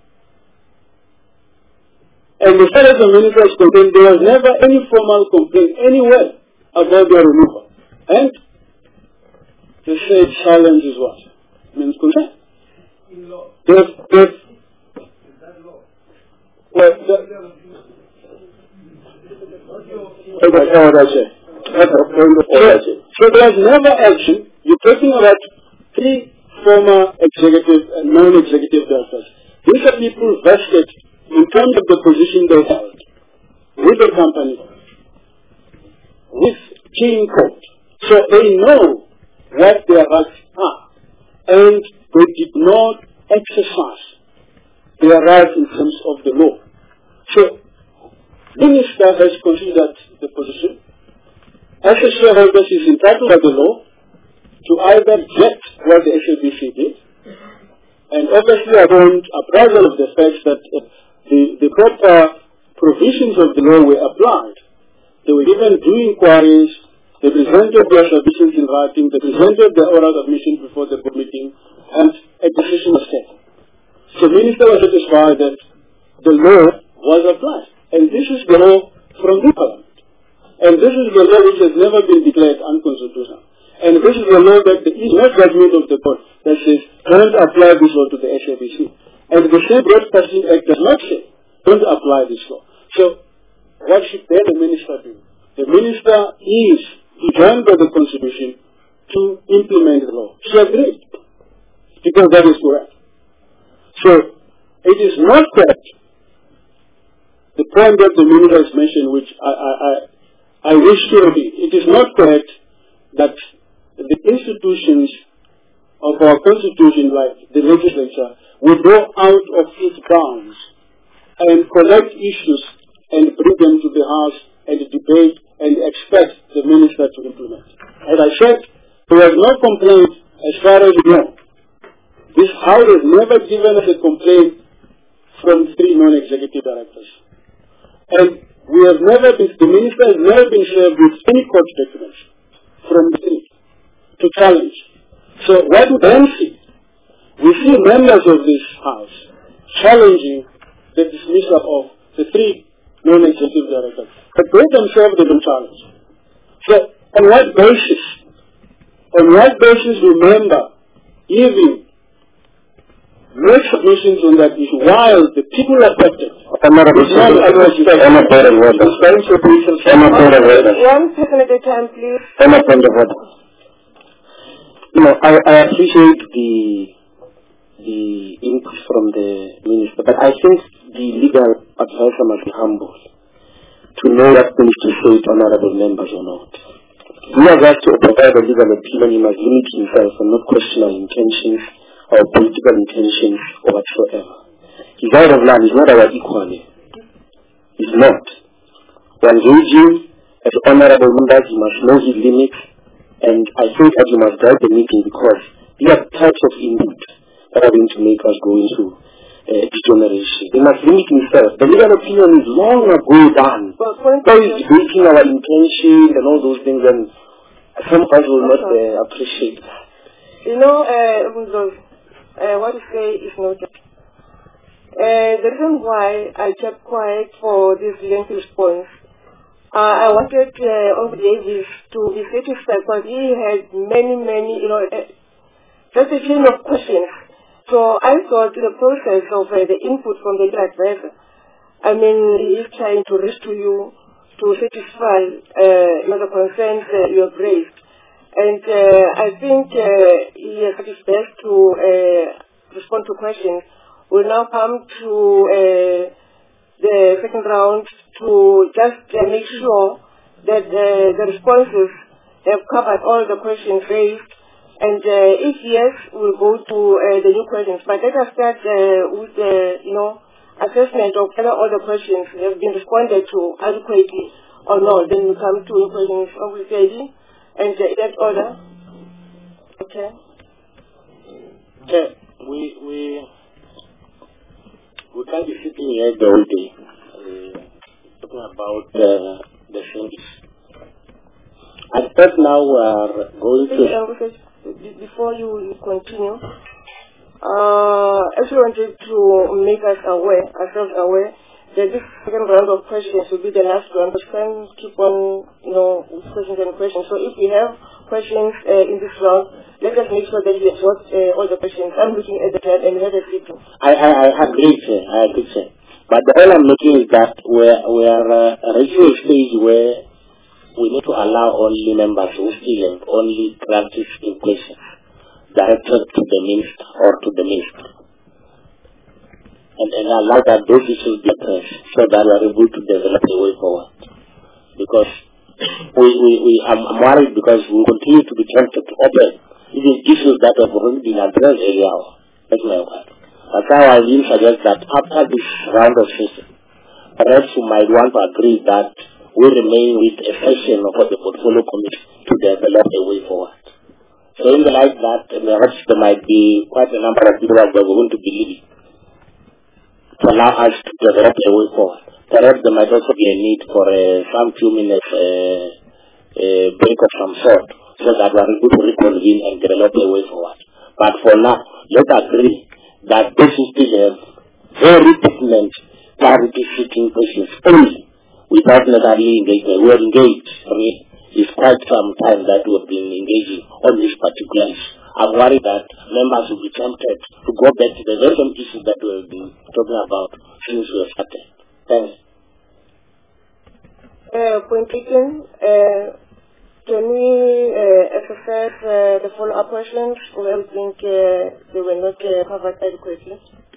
And as far as the minister is concerned, there was never any formal complaint anywhere about their removal. And the said challenge is what? Means consent. So there's never action. You're talking about 3 former executive and non-executive directors. These are people vested in terms of the position they held with the company, with King Court. So they know what their rights are, and they did not exercise their rights in terms of the law. So, the minister has considered the position. As a shareholder, she is entitled by the law to either reject what the SABC did, and obviously upon appraisal of the fact that the proper provisions of the law were applied. They were given due inquiries, they presented their submissions in writing, they presented their oral submission before the board meeting, and a decision was taken. So the minister was satisfied that the law was applied. And this is the law from the parliament. And this is the law which has never been declared unconstitutional. And this is the law that there is no judgment of the court that says, don't apply this law to the SABC. And the State Broadcasting Act does not say, don't apply this law. So, what should then the minister do? The minister is joined by the Constitution to implement the law. She agreed, because that is correct. So, it is not correct. The point that the minister has mentioned, which I wish to repeat, it is not correct that the institutions of our Constitution, like the legislature, will go out of its bounds and collect issues and bring them to the House and debate and expect the minister to implement. As I said, there was no complaint as far as we know. This House has never given us a complaint from 3 non-executive directors. And we have never been, the minister has never been served with any court documents from the 3 to challenge. So what we then see, we see members of this House challenging the dismissal of the 3 non-executive directors. But they themselves didn't challenge. So on what basis? On what basis will member even make submissions on that issue while the people affected One second at a time, please. I appreciate the input from the minister, but I think the legal advisor must be humble to know what needs to say to honorable members or not. He has asked to provide a legal opinion. He must limit himself and not question our intentions or political intentions or whatsoever. He's out of line. He's not our equal. He's not. When engaging as honorable members, he must know his limits, and I think that he must guide the meeting because these are types of input that are going to make us go into degeneration. They must limit himself. The legal opinion is long ago done. So he's debating our intention and all those things, and some of us will not appreciate that. What you say is noted. The reason why I kept quiet for this lengthy response, I wanted Honorable Davis to be satisfied because he had many, just a chain of questions. So I thought the process of the input from the legal advisor, he is trying to reach to you to satisfy the concerns you have raised. And I think he has his best to respond to questions. We'll now come to the second round to just make sure that the responses have covered all the questions raised. And if yes, we'll go to the new questions. But let us start with the assessment of whether all the questions have been responded to adequately or not. Then we come to new questions of the lady. And in that order. Okay. Okay. We can't be sitting here the whole day talking about the things. I thought now we are going to... Before you continue, I actually wanted to make ourselves aware that this second round of questions will be the last round, but can keep on, with questions and questions. So if we have questions in this round. Let us make sure that we exhaust all the questions. I'm looking at the time and have a seat. I agree, sir. I agree, sir. But all I'm looking is that we're reaching a stage where we need to allow only members who still have only clarification questions directed to the minister or to the minister. And allow that those issues be addressed so that we are able to develop a way forward. Because I'm worried because we continue to be tempted to open even issues that have already been addressed earlier. That's my word. That's how I will suggest that after this round of session, perhaps we might want to agree that we remain with a session of the portfolio committee to develop a way forward. So in the light that perhaps there might be quite a number of people that are going to be leaving to allow us to develop a way forward. Perhaps there might also be a need for some few minutes break of some sort so that we are able to reconvene and develop a way forward. But for now, let's agree that this is still a very pertinent clarity-seeking questions only without necessarily engagement. We are engaged. I mean, it's quite some time that we have been engaging on this particular issue. I'm worried that members will be tempted to go back to the very same issues that we have been talking about since we have started. Thanks. Point taken. Can we exercise the follow-up questions, or I think they were not covered adequately?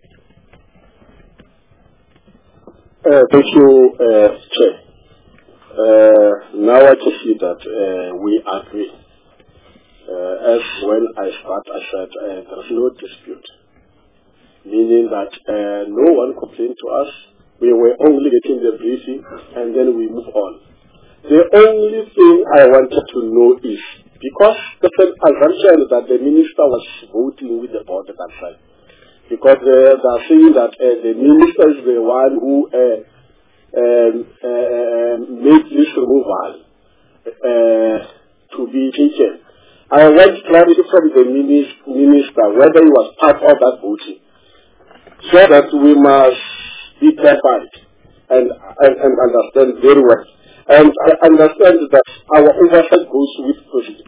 Thank you, Chair. Now I can see that we agree. As when I said there is no dispute, meaning that no one complained to us. We were only getting the briefing and then we move on. The only thing I wanted to know is, because the assumption that the minister was voting with the board at that time, because they are saying that the minister is the one who made this removal to be taken. I want clarity from the minister whether he was part of that voting, so that we must be clarified and understand very well. And I understand that our oversight goes with president.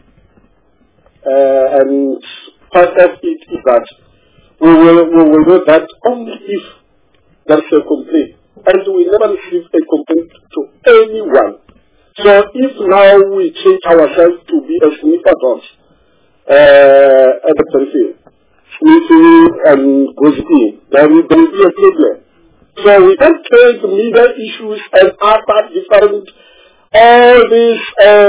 And part of it is that we will know that only if there is a complaint. And we never receive a complaint to anyone. So if now we change ourselves to be a sniffer dogs, at the periphery, sniffing and gossiping, then there will be a problem. So we can take media issues and other different, all these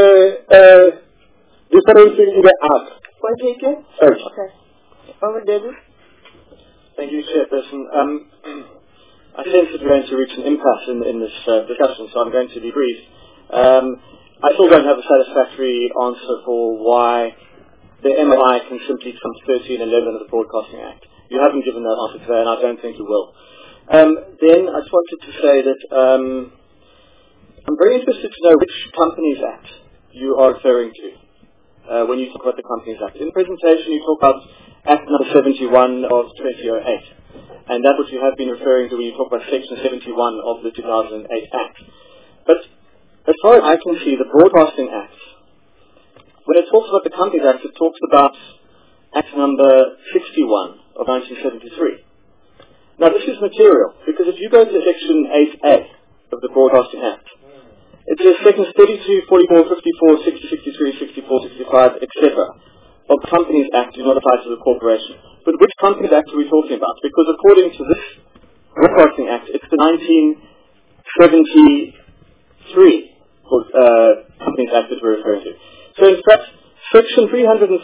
different things in the art. Point taken? Thanks. Okay. Over David. Thank you, Chairperson. I sense that we're going to reach an impasse in this discussion, so I'm going to be brief. I still don't have a satisfactory answer for why the MOI can simply come to 13 and 11 of the Broadcasting Act. You haven't given that answer today, and I don't think you will. Then I just wanted to say that I'm very interested to know which Companies Act you are referring to when you talk about the Companies Act. In the presentation, you talk about Act number 71 of 2008, and that's what you have been referring to when you talk about Section 71 of the 2008 Act. But as far as I can see, the Broadcasting Act, when it talks about the Companies Act, it talks about Act number 61 of 1973. Now, this is material, because if you go to Section 8A of the Broadcasting Act, it says Sections 32, 44, 54, 60, 63, 64, 65, etc. of the Companies Act do not apply to the corporation. But which Companies Act are we talking about? Because according to this Broadcasting Act, it's the 1973 Companies Act that we're referring to. So in fact, Section 344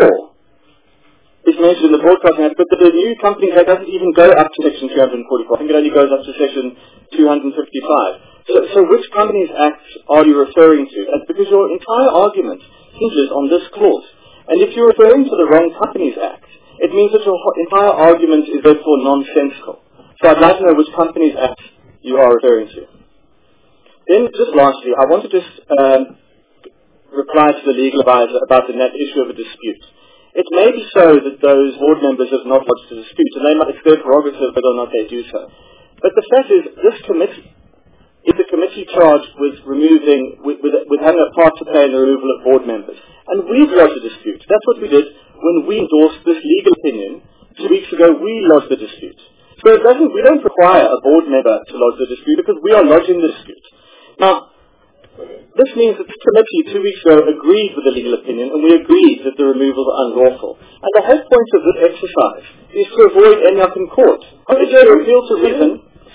is mentioned in the Broadcasting Act, but the new Companies Act doesn't even go up to Section 344. I think it only goes up to Section 255. So which Companies Act are you referring to? That's because your entire argument hinges on this clause. And if you're referring to the wrong Companies Act, it means that your entire argument is therefore nonsensical. So I'd like to know which Companies Act you are referring to. Then, just lastly, I want to just reply to the legal advisor about the net issue of a dispute. It may be so that those board members have not lodged a dispute, and it's their prerogative whether or not they do so. But the fact is, this committee is the committee charged with having a part to play in the removal of board members. And we've lodged a dispute. That's what we did when we endorsed this legal opinion 2 weeks ago. We lodged the dispute. So we don't require a board member to lodge the dispute because we are lodging the dispute. Now, this means that the committee 2 weeks ago agreed with the legal opinion, and we agreed that the removals are unlawful. And the whole point of this exercise is to avoid ending up in court. It's to appeal to reason.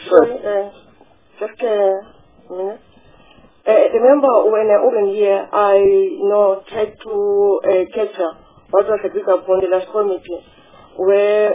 Just a minute. Remember when I opened here, I tried to capture what was agreed upon the last committee, where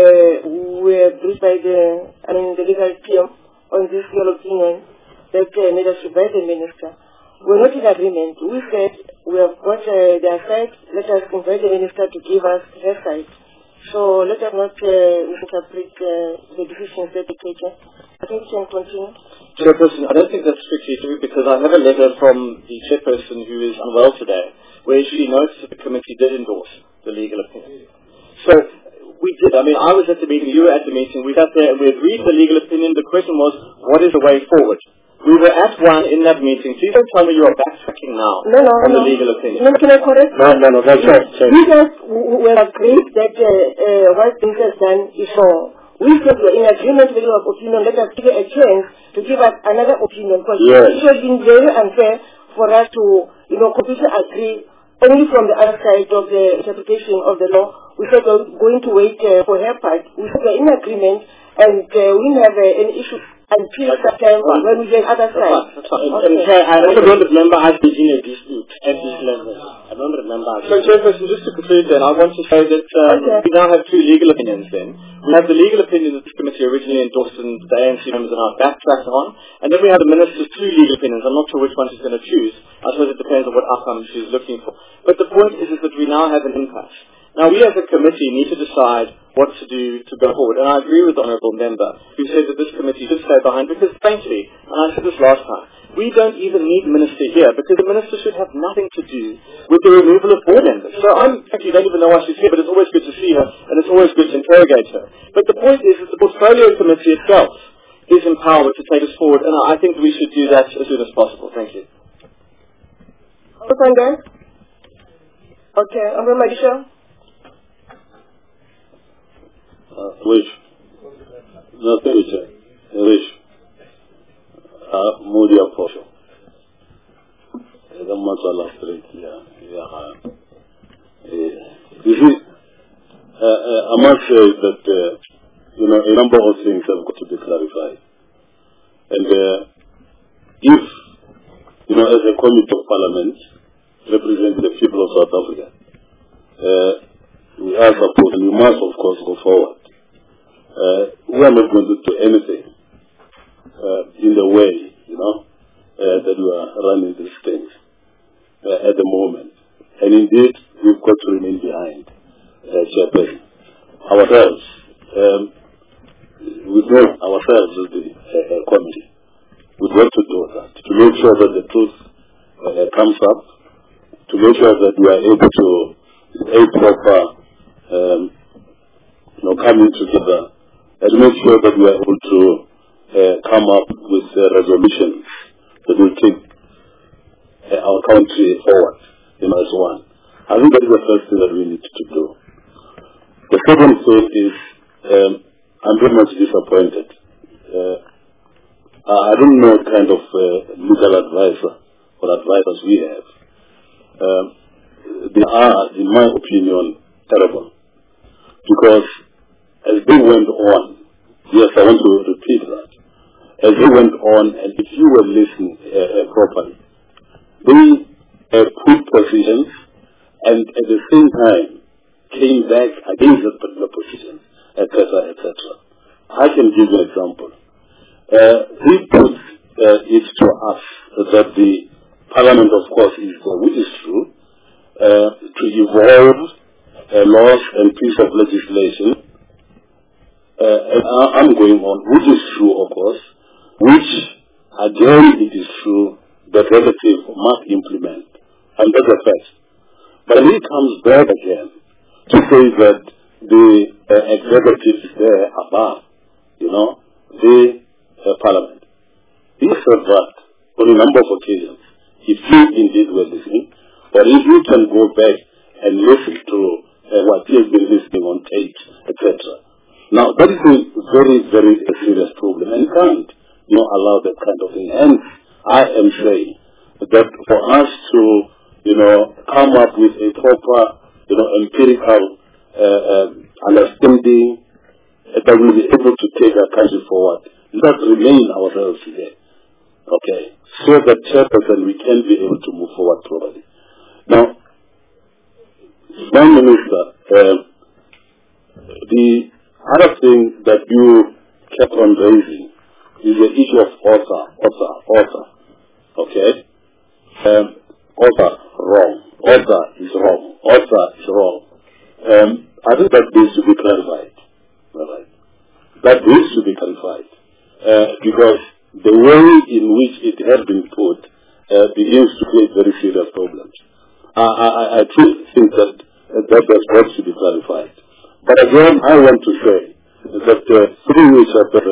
we were briefed by the legal team on this legal opinion that made us to by the minister. We're not in agreement. We said we have got their side. Let us invite the minister to give us her side. So let us not misinterpret the decisions that they taken. I think we can continue. Chairperson, I don't think that's strictly true because I have a letter from the chairperson who is unwell today where she notes that the committee did endorse the legal opinion. So we did. I was at the meeting, you were at the meeting, we sat there and we agreed the legal opinion. The question was, what is the way forward? We were at one in that meeting. Please don't tell me you are backtracking now on the legal opinion. No, can I correct? No, that's right. We just were agreed that what things has done is wrong. We said we're in agreement with our opinion. Let us give it a chance to give us another opinion. Because it has been very unfair for us to, completely agree only from the other side of the interpretation of the law. We said we're going to wait for her part. We said we're in agreement and we didn't have any issues until September when we get other side. Okay. I don't remember us being a dispute at this level. I don't remember. So, Chairperson, just to conclude then, I want to say that we now have two legal opinions then. We have the legal opinion that the committee originally endorsed and the ANC members are now backtracked on, and then we have the minister's two legal opinions. I'm not sure which one she's going to choose. I suppose it depends on what outcome she's looking for. But the point is that we now have an impasse. Now, we as a committee need to decide what to do to go forward. And I agree with the Honourable Member who said that this committee should stay behind because, frankly, and I said this last time, we don't even need the minister here because the minister should have nothing to do with the removal of board members. So I actually don't even know why she's here, but it's always good to see her and it's always good to interrogate her. But the point is that the Portfolio Committee itself is empowered to take us forward, and I think we should do that as soon as possible. Thank you. Okay, Honourable Madisha. Modia Posho. You see, I must say that, a number of things have got to be clarified. And if, as a Committee of Parliament representing the people of South Africa, we are supposed, and we must, of course, go forward. We are not going to do anything in the way, that we are running these things at the moment. And indeed, we've got to remain behind Chairperson. Ourselves, we know ourselves as the committee. We've got to do that, to make sure that the truth comes up, to make sure that we are able to a proper coming together and make sure that we are able to come up with resolutions that will take our country forward as one. I think that is the first thing that we need to do. The second thing is I'm very much disappointed. I don't know what kind of legal advisor or advisors we have. They are, in my opinion, terrible. Because as they went on, yes, I want to repeat that. As they went on, and if you were listening properly, they put positions and at the same time came back against that particular position, etc., etc. I can give you an example. He put it to us that the Parliament, of course, is, which is true, to evolve laws and piece of legislation. And I'm going on, which is true, of course, which, again, it is true that executive must implement. And that's a fact. But he comes back again to say that the executive is there above, the Parliament. he said that on a number of occasions, if you indeed were listening, or if you can go back and listen to what he has been listening on tapes, etc. Now, that is a very, very serious problem, and can't allow that kind of thing. And I am saying that for us to, come up with a proper, empirical understanding that will be able to take our country forward, let us remain ourselves here. Okay, so that chairperson we can be able to move forward properly. Now, Prime Minister, the other thing that you kept on raising is the issue of author. Okay, author wrong. Author is wrong. I think that needs to be clarified. All right, that needs to be clarified because the way in which it has been put begins to create very serious problems. I truly think that has got to be clarified. But again, I want to say that through which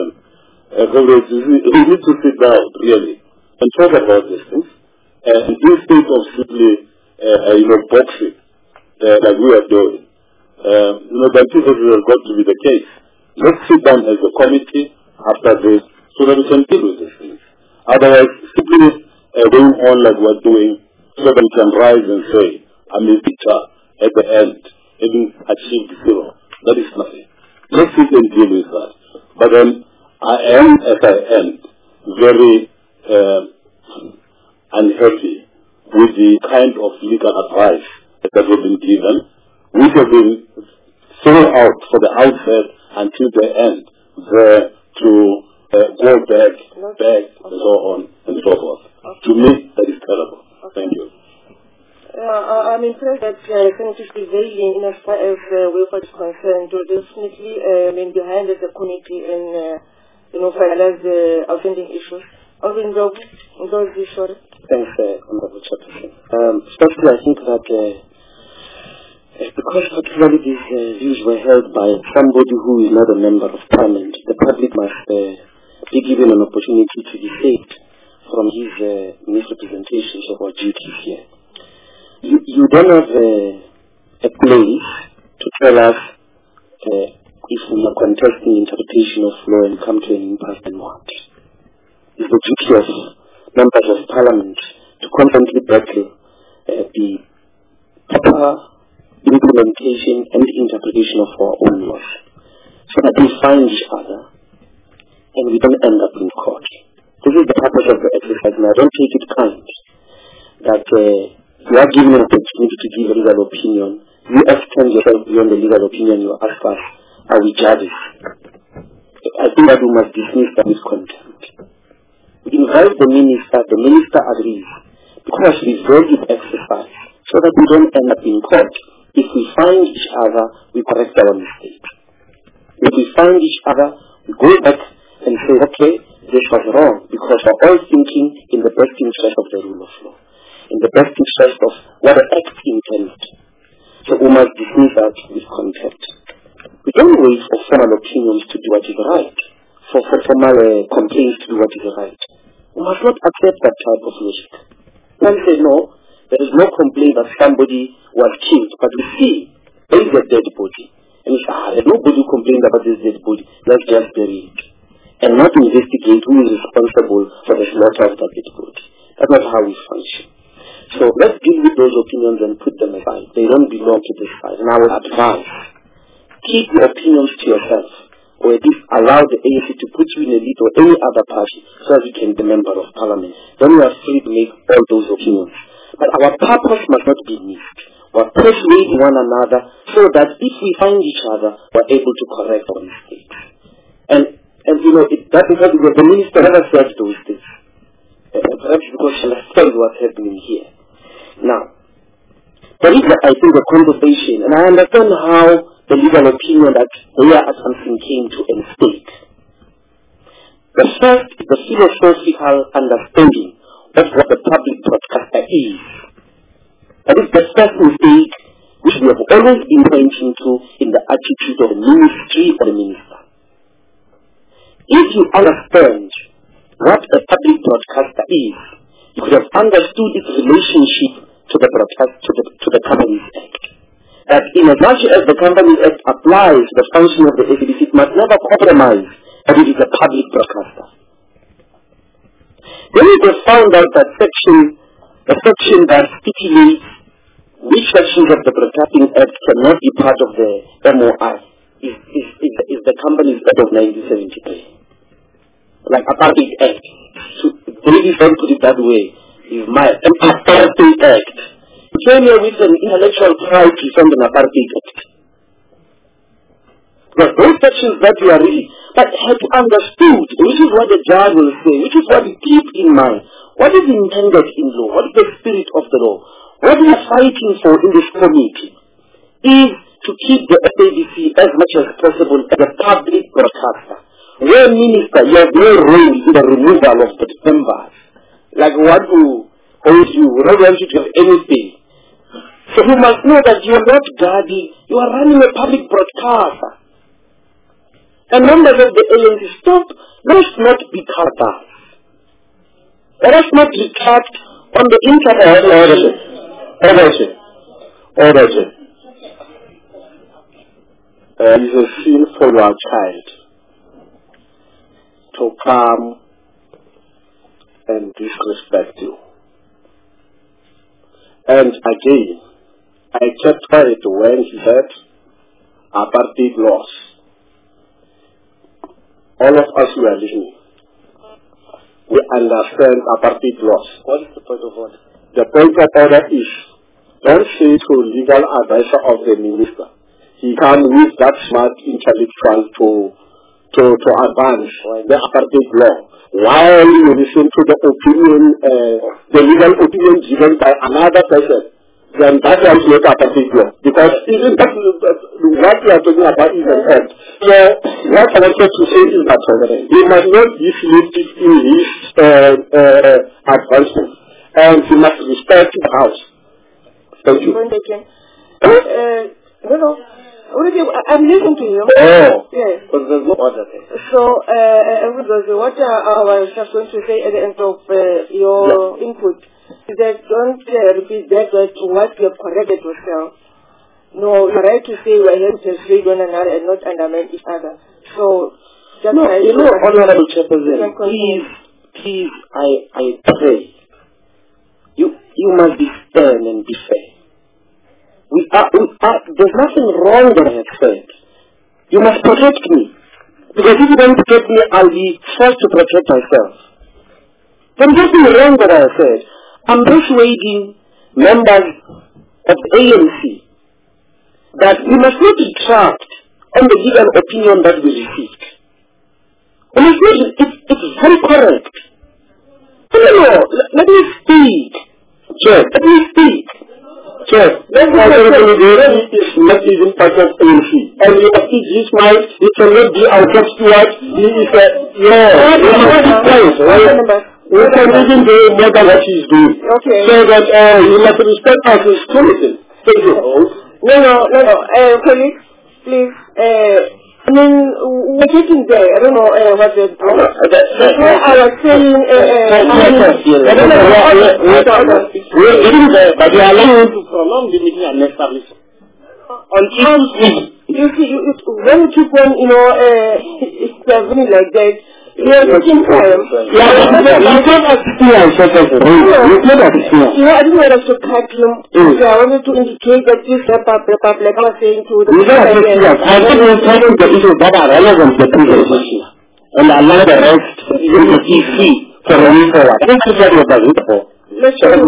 we need to sit down really and talk about these things. And instead of simply boxing like we are doing, that this has got to be the case. Let's sit down as a committee after this so that we can deal with these things. Otherwise, simply going on like we're doing so that we can rise and say, I'm a victor at the end, having achieved zero. That is nothing. Let's sit and deal with that. But then, I am, as I am, very unhappy with the kind of legal advice that has been given, which have been thrown out for the outset until the end, there to go back, and so on and so forth. To me, that is terrible. Thank you. I'm impressed that Senator is prevailing in as far as welfare is concerned. To definitely behind the committee and finalize the outstanding issues. Thanks, Honorable Chairperson. Firstly, I think that because particularly these views were held by somebody who is not a member of Parliament, the public must be given an opportunity to be saved from his misrepresentations of our duties here. You don't have a place to tell us if we are contesting interpretation of law and come to an impasse and what. It's the duty of members of Parliament to constantly battle the proper implementation and interpretation of our own laws, so that we find each other and we don't end up in court. This is the purpose of the exercise, and I don't take it kind that you are given an opportunity to give a legal opinion. You extend yourself beyond the legal opinion. You ask us, are we judges? I think that we must dismiss that with contempt. We invite the minister agrees, because we value the exercise, so that we don't end up in court. If we find each other, we correct our mistakes. If we find each other, we go back and say, okay, this was wrong, because we're all thinking in the best interest of the rule of law, in the best interest of what the act intended. So we must dismiss that with contempt. We don't wait for formal opinions to do what is right, for formal complaints to do what is right. We must not accept that type of logic. One say, no, there is no complaint that somebody was killed, but we see there is a dead body. And we say, nobody complained about this dead body, let's just bury it. And not investigate who is responsible for the slaughter of that dead body. That's not how we function. So let's deal with those opinions and put them aside. They don't belong to this side. And I would advise, keep your opinions to yourself, or at least allow the ANC to put you in a lead or any other party so that you can be a member of Parliament. Then we are free to make all those opinions. But our purpose must not be missed. We are persuading one another so that if we find each other, we are able to correct our mistakes. And that is what the minister never said those things. Perhaps because she understands what's happening here. Now, there is, I think, a conversation, and I understand how the legal opinion that Leah Assumption came to a mistake. The first is the philosophical understanding of what the public broadcaster is. That is the first mistake which we have always been pointing to in the attitude of the ministry or the minister. If you understand what a public broadcaster is, you could have understood its relationship to the Companies Act. That in as much as the Companies Act applies to the function of the SABC, it must never compromise that it is a public broadcaster. Then it was found out that the section that stipulates which sections of the Broadcasting Act cannot be part of the MOI is the Companies Act of 1973. Like Apartheid Act. So, really don't put it that way. Is my Apartheid Act. It came here with an intellectual pride to defend an Apartheid Act. But those sections that we are really, but had understood, which is what the judge will say, which is what we keep in mind. What is intended in law? What is the spirit of the law? What we are fighting for in this committee is to keep the SABC as much as possible as a public broadcaster. Where minister, you have no role in the removal of the members. Like what who owes you, we don't want you to have anything. So you must know that you are not guarding, you are running a public broadcaster. And members of the ANC, stop, let us not be carpers. Let us not retract on the internet. Order. It is a sin for your child to come and disrespect you. And again, I kept quiet when he said apartheid laws. All of us were listening. We understand apartheid laws. What is the point of order? The point of order is, don't say to legal advisor of the minister, he comes with that smart intellectual to advance the apartheid law, while you listen to the opinion, the legal opinion given by another person. Then that was not apartheid law, because even that, what we are talking about is an end. So what I wanted to say is that he must not dismiss it in his advancement, and he must respect the house. Thank you. I'm listening to you. Oh. Yes. But there's no order there. So, what I was just going to say at the end of your input is that don't repeat that to what you have corrected yourself. No, you're right to say we're here to persuade one another and not undermine each other. So, just Honorable Chairperson, please, I pray. You must be stern and be fair. There's nothing wrong that I have said. You must protect me. Because if you don't protect me, I'll be forced to protect myself. There's nothing wrong that I have said. I'm persuading members of ANC that we must not retract on the legal opinion that we received. It's very correct. No, let me speak. Sure. Let me speak. Sure. Let's is not even part of ANC. And you must see this mind, it cannot be out of steward. He is we can even do more than what he's doing. Okay. So that you must respect us as citizens. Thank you. No. Colleagues, please. I mean, we're getting there. I don't know what the problem. That's why I was saying, I don't know what we're getting there, but we are allowed to prolong the meeting unnecessarily. You see, when you keep on, intervening like that, you are taking time. You can't experience I didn't want us to cut him. I wanted to indicate that this wrap up, like I was saying to the I want to talk about the issues that are relevant to the previous issue and allow the rest to be free for the way forward. I don't think that was the for. Let's try to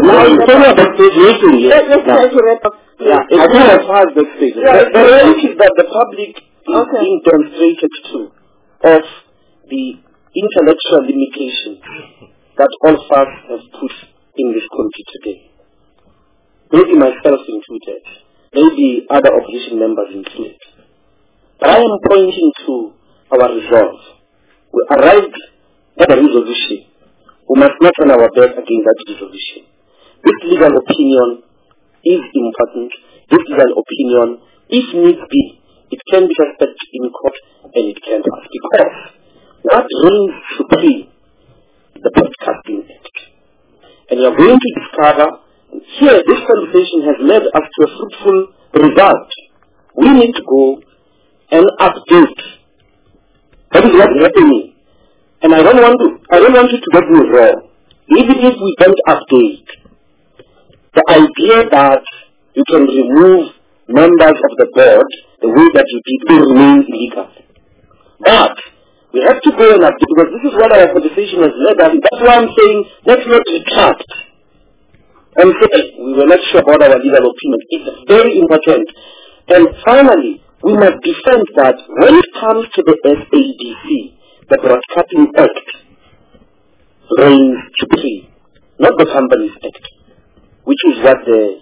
wrap up. Yeah, I think as far as the stage. The reality is that the public is being demonstrated to of the intellectual limitations that all of us have put in this country today. Maybe myself included, maybe other opposition members included. But I am pointing to our resolve. We arrived at a resolution. We must not turn our back against that resolution. This legal opinion is important. This legal opinion, if need be, it can be tested in court and it can pass. Because what reigns supreme the Broadcasting Act. And you're going to discover, here this conversation has led us to a fruitful result. We need to go and update. That is what's happening. And I don't want you to get me wrong. Even if we don't update, the idea that you can remove members of the board the way that you did will remain illegal. But we have to go and update, because this is what our conversation has led us. That's why I'm saying, let's not retract and say we were not sure about our legal opinion. It's very important. And finally, we must defend that when it comes to the SADC, the Broadcasting Act reigns supreme, not the Companies Act, which is what the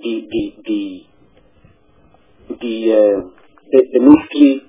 ministry.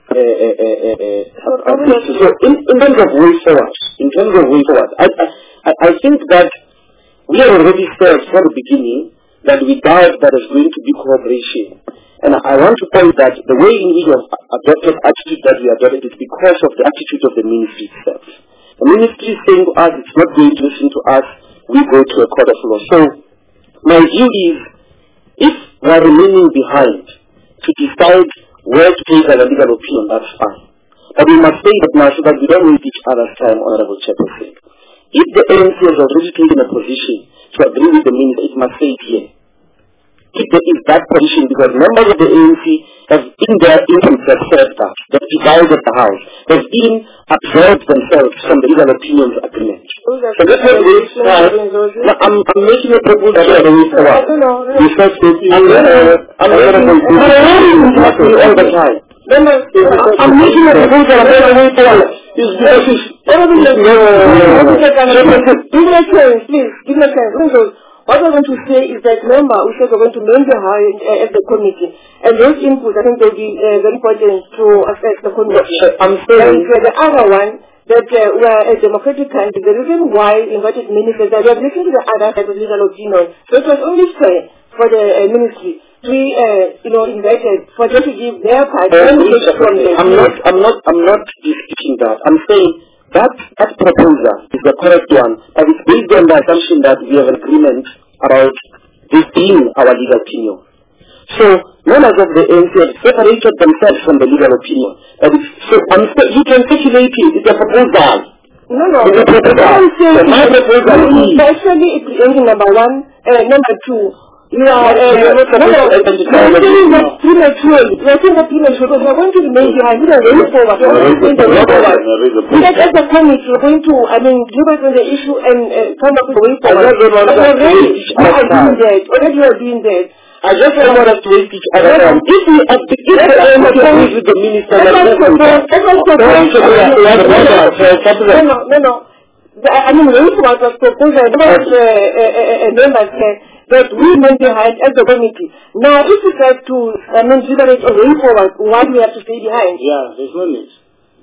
So in terms of way forward, I think that we have already said from the beginning that we doubt that there's going to be cooperation. And I want to point that the way in which we have adopted attitude that we adopted is because of the attitude of the ministry itself. The ministry is saying to us, it's not going to listen to us, we go to a court of law. So my view is, if we are remaining behind to decide where to take our legal opinion, that's fine. But we must say that now so that we don't waste each other's time, Honorable Chairperson. If the ANC has already taken a position to agree with the minister, it must say it here. If there is that position, because members of the ANC have in their interest have said that, they've divided the House, they've even absorbed themselves from the legal opinions agreement. So let's not waste time. I'm making a proposal for the way forward. I'm all the time. I'm making a proposal for the way forward. Give me a chance, please. Give me a chance. What we're going to say is that, remember, we said we're going to name the high at the committee. And those inputs, I think, will be very important to affect the committee. And the other one, that we are a democratic country. The reason why invited ministers, that we are listening to the other side of legal opinion. So it was only fair for the ministry to be, invited for them to give their part. I'm not disputing that. I'm saying that proposal is the correct one, but it's based on the assumption that we have an agreement about this being our legal opinion. So members of the ANC have separated themselves from the legal opinion. You can circulate it. It's a proposal. No. It's a proposal. My proposal is actually it's engine number one, number two. You are premature. We are saying that premature because we are going to remain behind. We are going forward. As a committee, we are going to, deliberate on the issue and come up with a way forward. Already we are doing that. I just don't want us to waste each other time. If we agree with the minister, no. Wait for us proposal about members that we remain behind as a committee. Now, if we try to deliberate a way forward, why do we have to stay behind? Yeah, there's no need.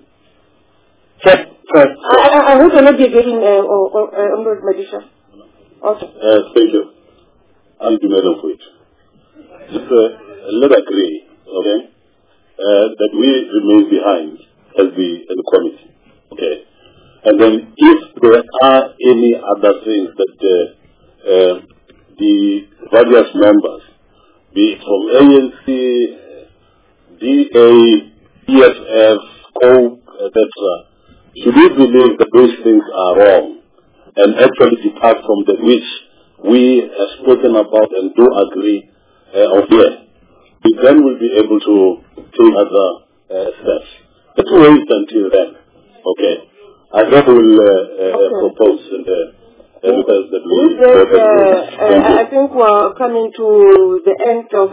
I hope I'm not getting Madisha. Okay. Thank you. I'll be made of it. Just let us agree, okay, that we remain behind as the committee, okay. And then if there are any other things that the various members, be it from ANC, DA, EFF, COPE, etc., should we believe that those things are wrong and actually depart from the which we have spoken about and do agree we then will be able to take other steps. Let's wait until then, okay. I then will propose request that we I think we're coming to the end of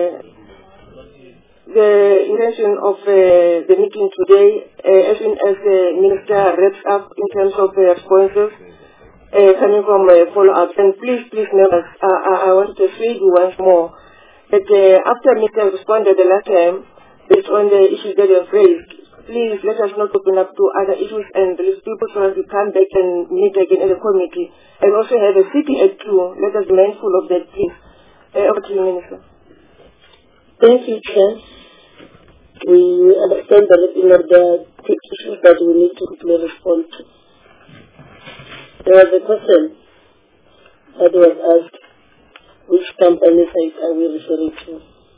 the intention of the meeting today. As soon as the minister wraps up in terms of the responses coming from follow-up. And please members, I want to say you once more that after Mr. responded the last time based on the issues that you have raised, please let us not open up to other issues and release people so that we come back and meet again as a committee and also have a city at two. Let us be mindful of that, please. Over to you, Minister. Thank you, Chair. We understand that there are issues that we need to quickly respond to. There was a question that was asked, which company site are we referring to?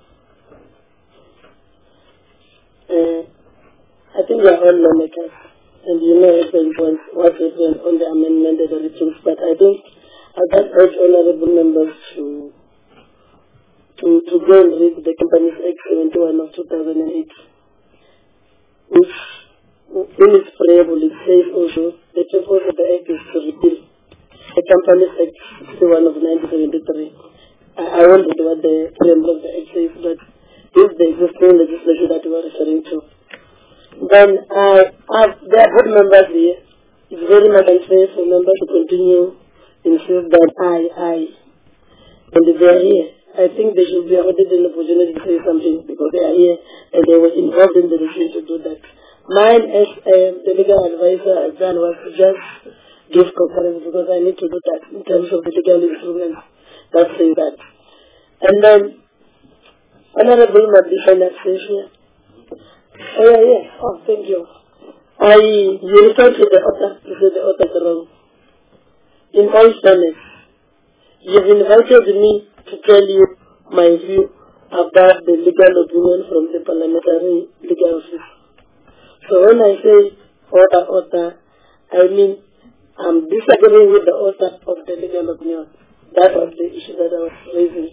I think they are all lawmakers, and you know what happened on the amendment and the returns, but I think I would urge honorable members to go and read the Companies Act 71 of 2008, which in its preamble it says also the purpose of the Act is to repeal the Companies Act 61 of 1973. I won't read what the preamble of the Act says, but this is the existing legislation that we are referring to. Then there are good members here. It's very much unfair for members to continue insist that and they are here. I think they should be afforded an opportunity to say something because they are here and they were involved in the decision to do that. Mine as the legal advisor I've done was to just give concurrence because I need to do that in terms of the legal instruments that say that. And then Honorable Madisha Naxasia. Oh yeah. Oh, thank you. You referred to the author. You said the author is wrong. In all fairness, you've invited me to tell you my view about the legal opinion from the Parliamentary Legal Office. So when I say author, I mean I'm disagreeing with the author of the legal opinion. That was the issue that I was raising.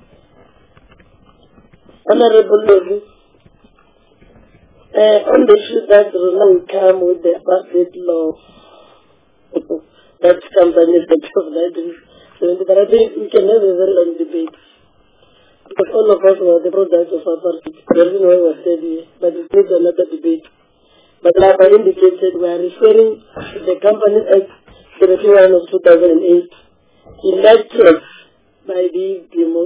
Honorable Lobby, on the issue that will come with the apartheid law, that companies that have that, but I think we can have a very long debate. Because all of us were the products of apartheid. The reason why we were said here, but it needs another debate. But like I indicated, we are referring to the Companies Act 71 of 2008, elected by this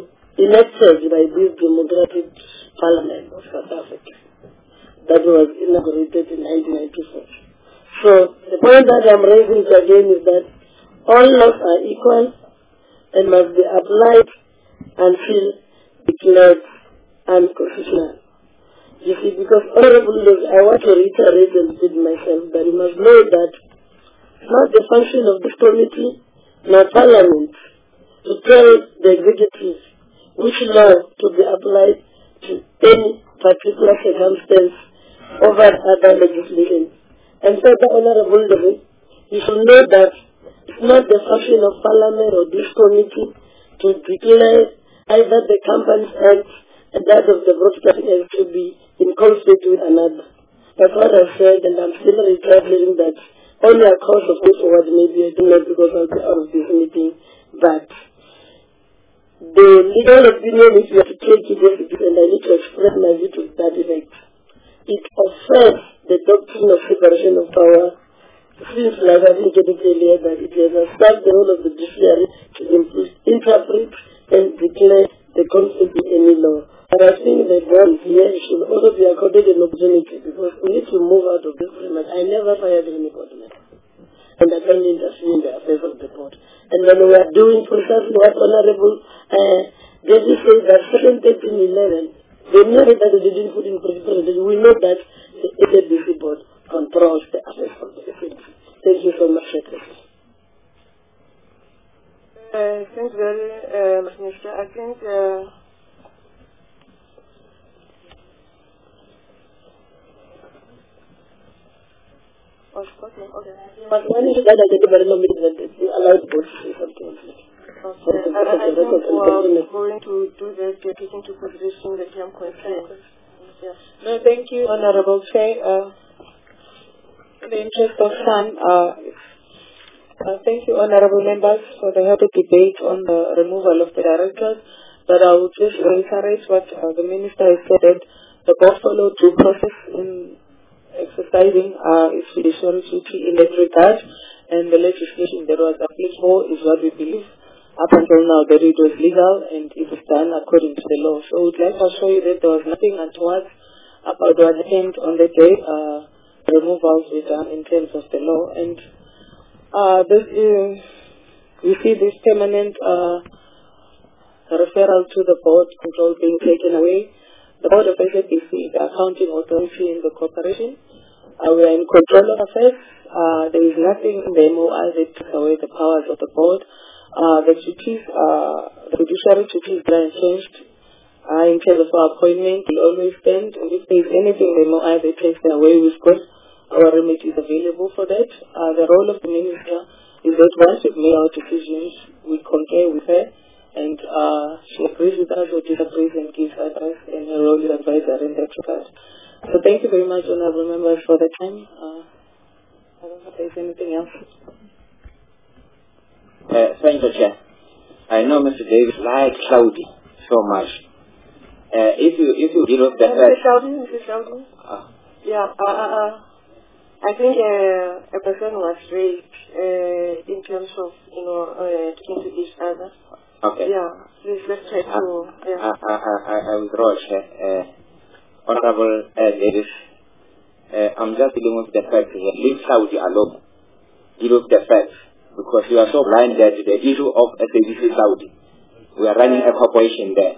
democratic parliament of South Africa that was inaugurated in 1994. So the point that I'm raising again is that all laws are equal and must be applied until declared unconstitutional. You see, because honorable laws, I want to reiterate and repeat myself that you must know that it's not the function of this committee nor parliament to tell the executive which law to be applied to any particular circumstance over other legislation. And so the honorable level, you should know that it's not the function of parliament or this committee to declare either the Companies Act and that of the Broadcasting Act to be in conflict with another. That's what I said, and I'm still reiterating that only a cause of this forward maybe I do not because I'll be out of this meeting, but the legal opinion, if you have to take it, and I need to express my view to that effect, it offends the doctrine of separation of power. Since, like I indicated earlier, that it has established the role of the judiciary to interpret and declare the conflict in any law. And I think that one here should also be accorded an opportunity because we need to move out of this agreement. I never fired anybody, and I can't interfere in the affairs of the court. And when we are doing precisely what Honorable David said that Section 1311, they know that they didn't put in principle. We know that the SABC board controls the affairs of the SABC. Thank you so much, Secretary. Thanks very much, Mr. I think but one is that I get very long that they allowed both to say something. Okay. I think we're going to do that, taking into consideration the term concern. Yeah. No, thank you, Honorable Chair. In the interest of time, thank you, Honorable Members, for the healthy debate on the removal of the directors. But I will just reiterate what the Minister has said. The board followed due process in exercising its fiduciary duty in that regard, and the legislation that was applicable is what we believe. Up until now, that it was legal and it was done according to the law. So I would like to assure you that there was nothing untoward about what happened on the day removals were done in terms of the law. And we see this permanent referral to the board control being taken away. The board of SABC, the accounting authority in the corporation, We are in control of affairs. There is nothing in the MOI that takes away the powers of the board. The duties, the fiduciary duties that are changed in terms of our appointment will always stand. And if there is anything in the MOI that takes that away, we've got our remedies available for that. The role of the minister is that once we've made our decisions, we concur with her, and she agrees with us or disagrees and gives advice, and her role is advisor in that regard. So thank you very much, honorable members, for the time. I don't know if there's anything else. Thank you, Chair. I know Mr. Davis likes Saudi so much. If you deal with that... Mr. Saudi? Yeah, I think a person was raised in terms of, talking to each other. Okay. Yeah, please let's try to... Yeah. I withdraw, Chair. Honorable Davis, I'm just dealing with the facts here. Leave Saudi alone. Deal with the facts. Because you are so blind that the issue of SABC Saudi, we are running a corporation there.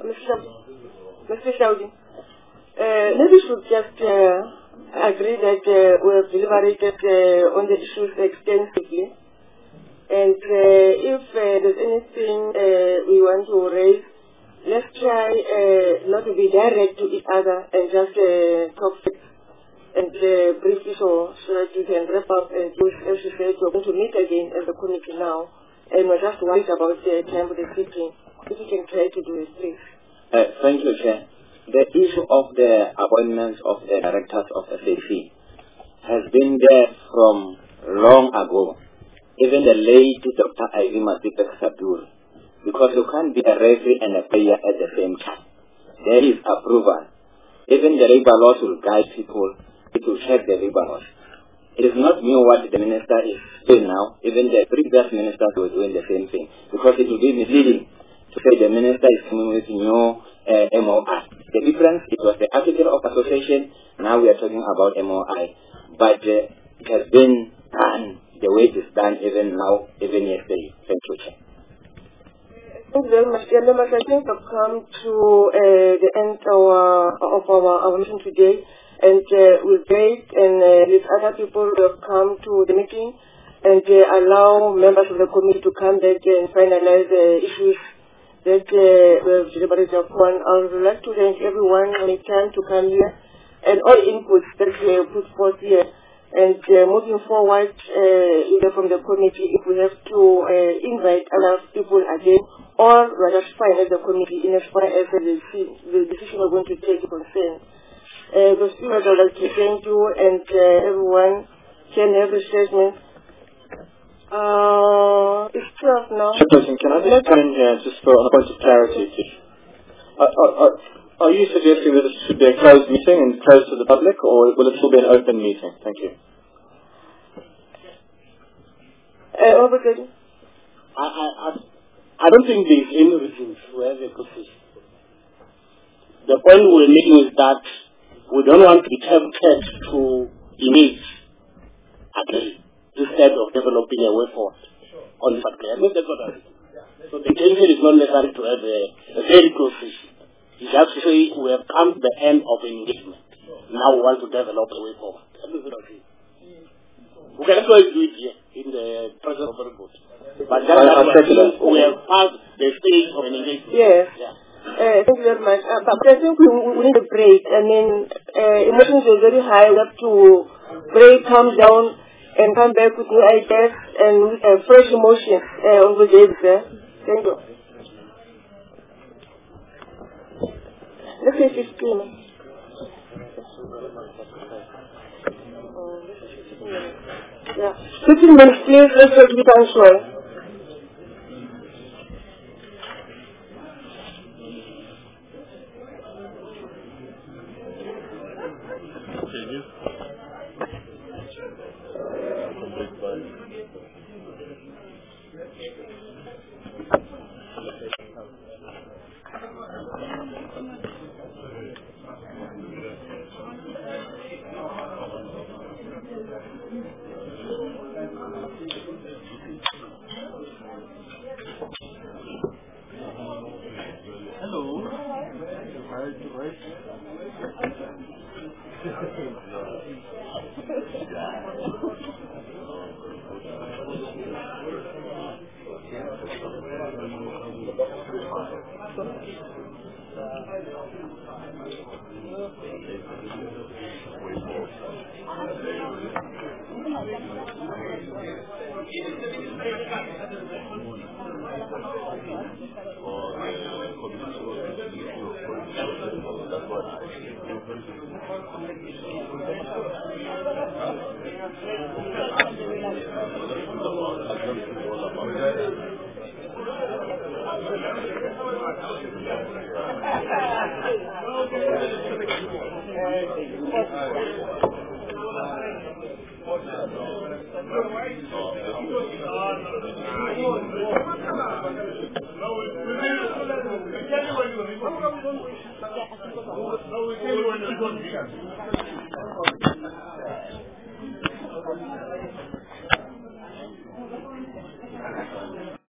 Mr. Saudi, maybe we should just agree that we have deliberated on the issues extensively. And if there's anything we want to raise, let's try not to be direct to each other and just talk and briefly so that we can wrap up and as you said, we're going to meet again as a committee now and we're just worried about the time of the sitting. If you can try to do it, please. Thank you, Chair. The issue of the appointments of the directors of SAC has been there from long ago. Even the late Dr. Ivy Masipek Sabur. Because you can't be a referee and a player at the same time. There is approval. Even the labor laws will guide people to check the labor laws. It is not new what the minister is doing now. Even the previous ministers were doing the same thing. Because it will be misleading to say the minister is coming with new MOI. The difference, it was the article of association. Now we are talking about MOI. But it has been done the way it is done even now, even yesterday. Thank you, Chair. Thank you very much, dear members. I think I've come to the end of our meeting today, and we'll break and let other people come to the meeting and allow members of the committee to come back and finalize the issues that we have deliberated upon. I would like to thank everyone who made time to come here and all inputs that we put forth here. And moving forward, either from the committee, if we have to invite other people again, or we're just fine as the committee in as far as the decision we're going to take concerns. Those people, I'd like to thank you, and everyone can have a statement. It's 12 now. Chairperson, can I just come in here just for a point of clarity, please? Are you suggesting that it should be a closed meeting and closed to the public, or will it still be an open meeting? Thank you. I don't think there is any reason to have a confusion. The point we're making is that we don't want to be tempted to image again instead of developing a way forward on this particular. That's what I mean. So the intention is not necessary to have a very close issue. It's just to say we have come to the end of an engagement. Now we want to develop a way forward. We can actually do it here in the presence of the board. But that's we have passed the stage of an engagement. Yes. Yeah. Thank you very much. But I think we need a break. I mean, emotions are very high. We have to break, calm down, and come back with new ideas and with fresh emotions on the day there. Thank you. Let's say 15. Yeah. 15 minutes, please. Let's try to be punctual. Hello.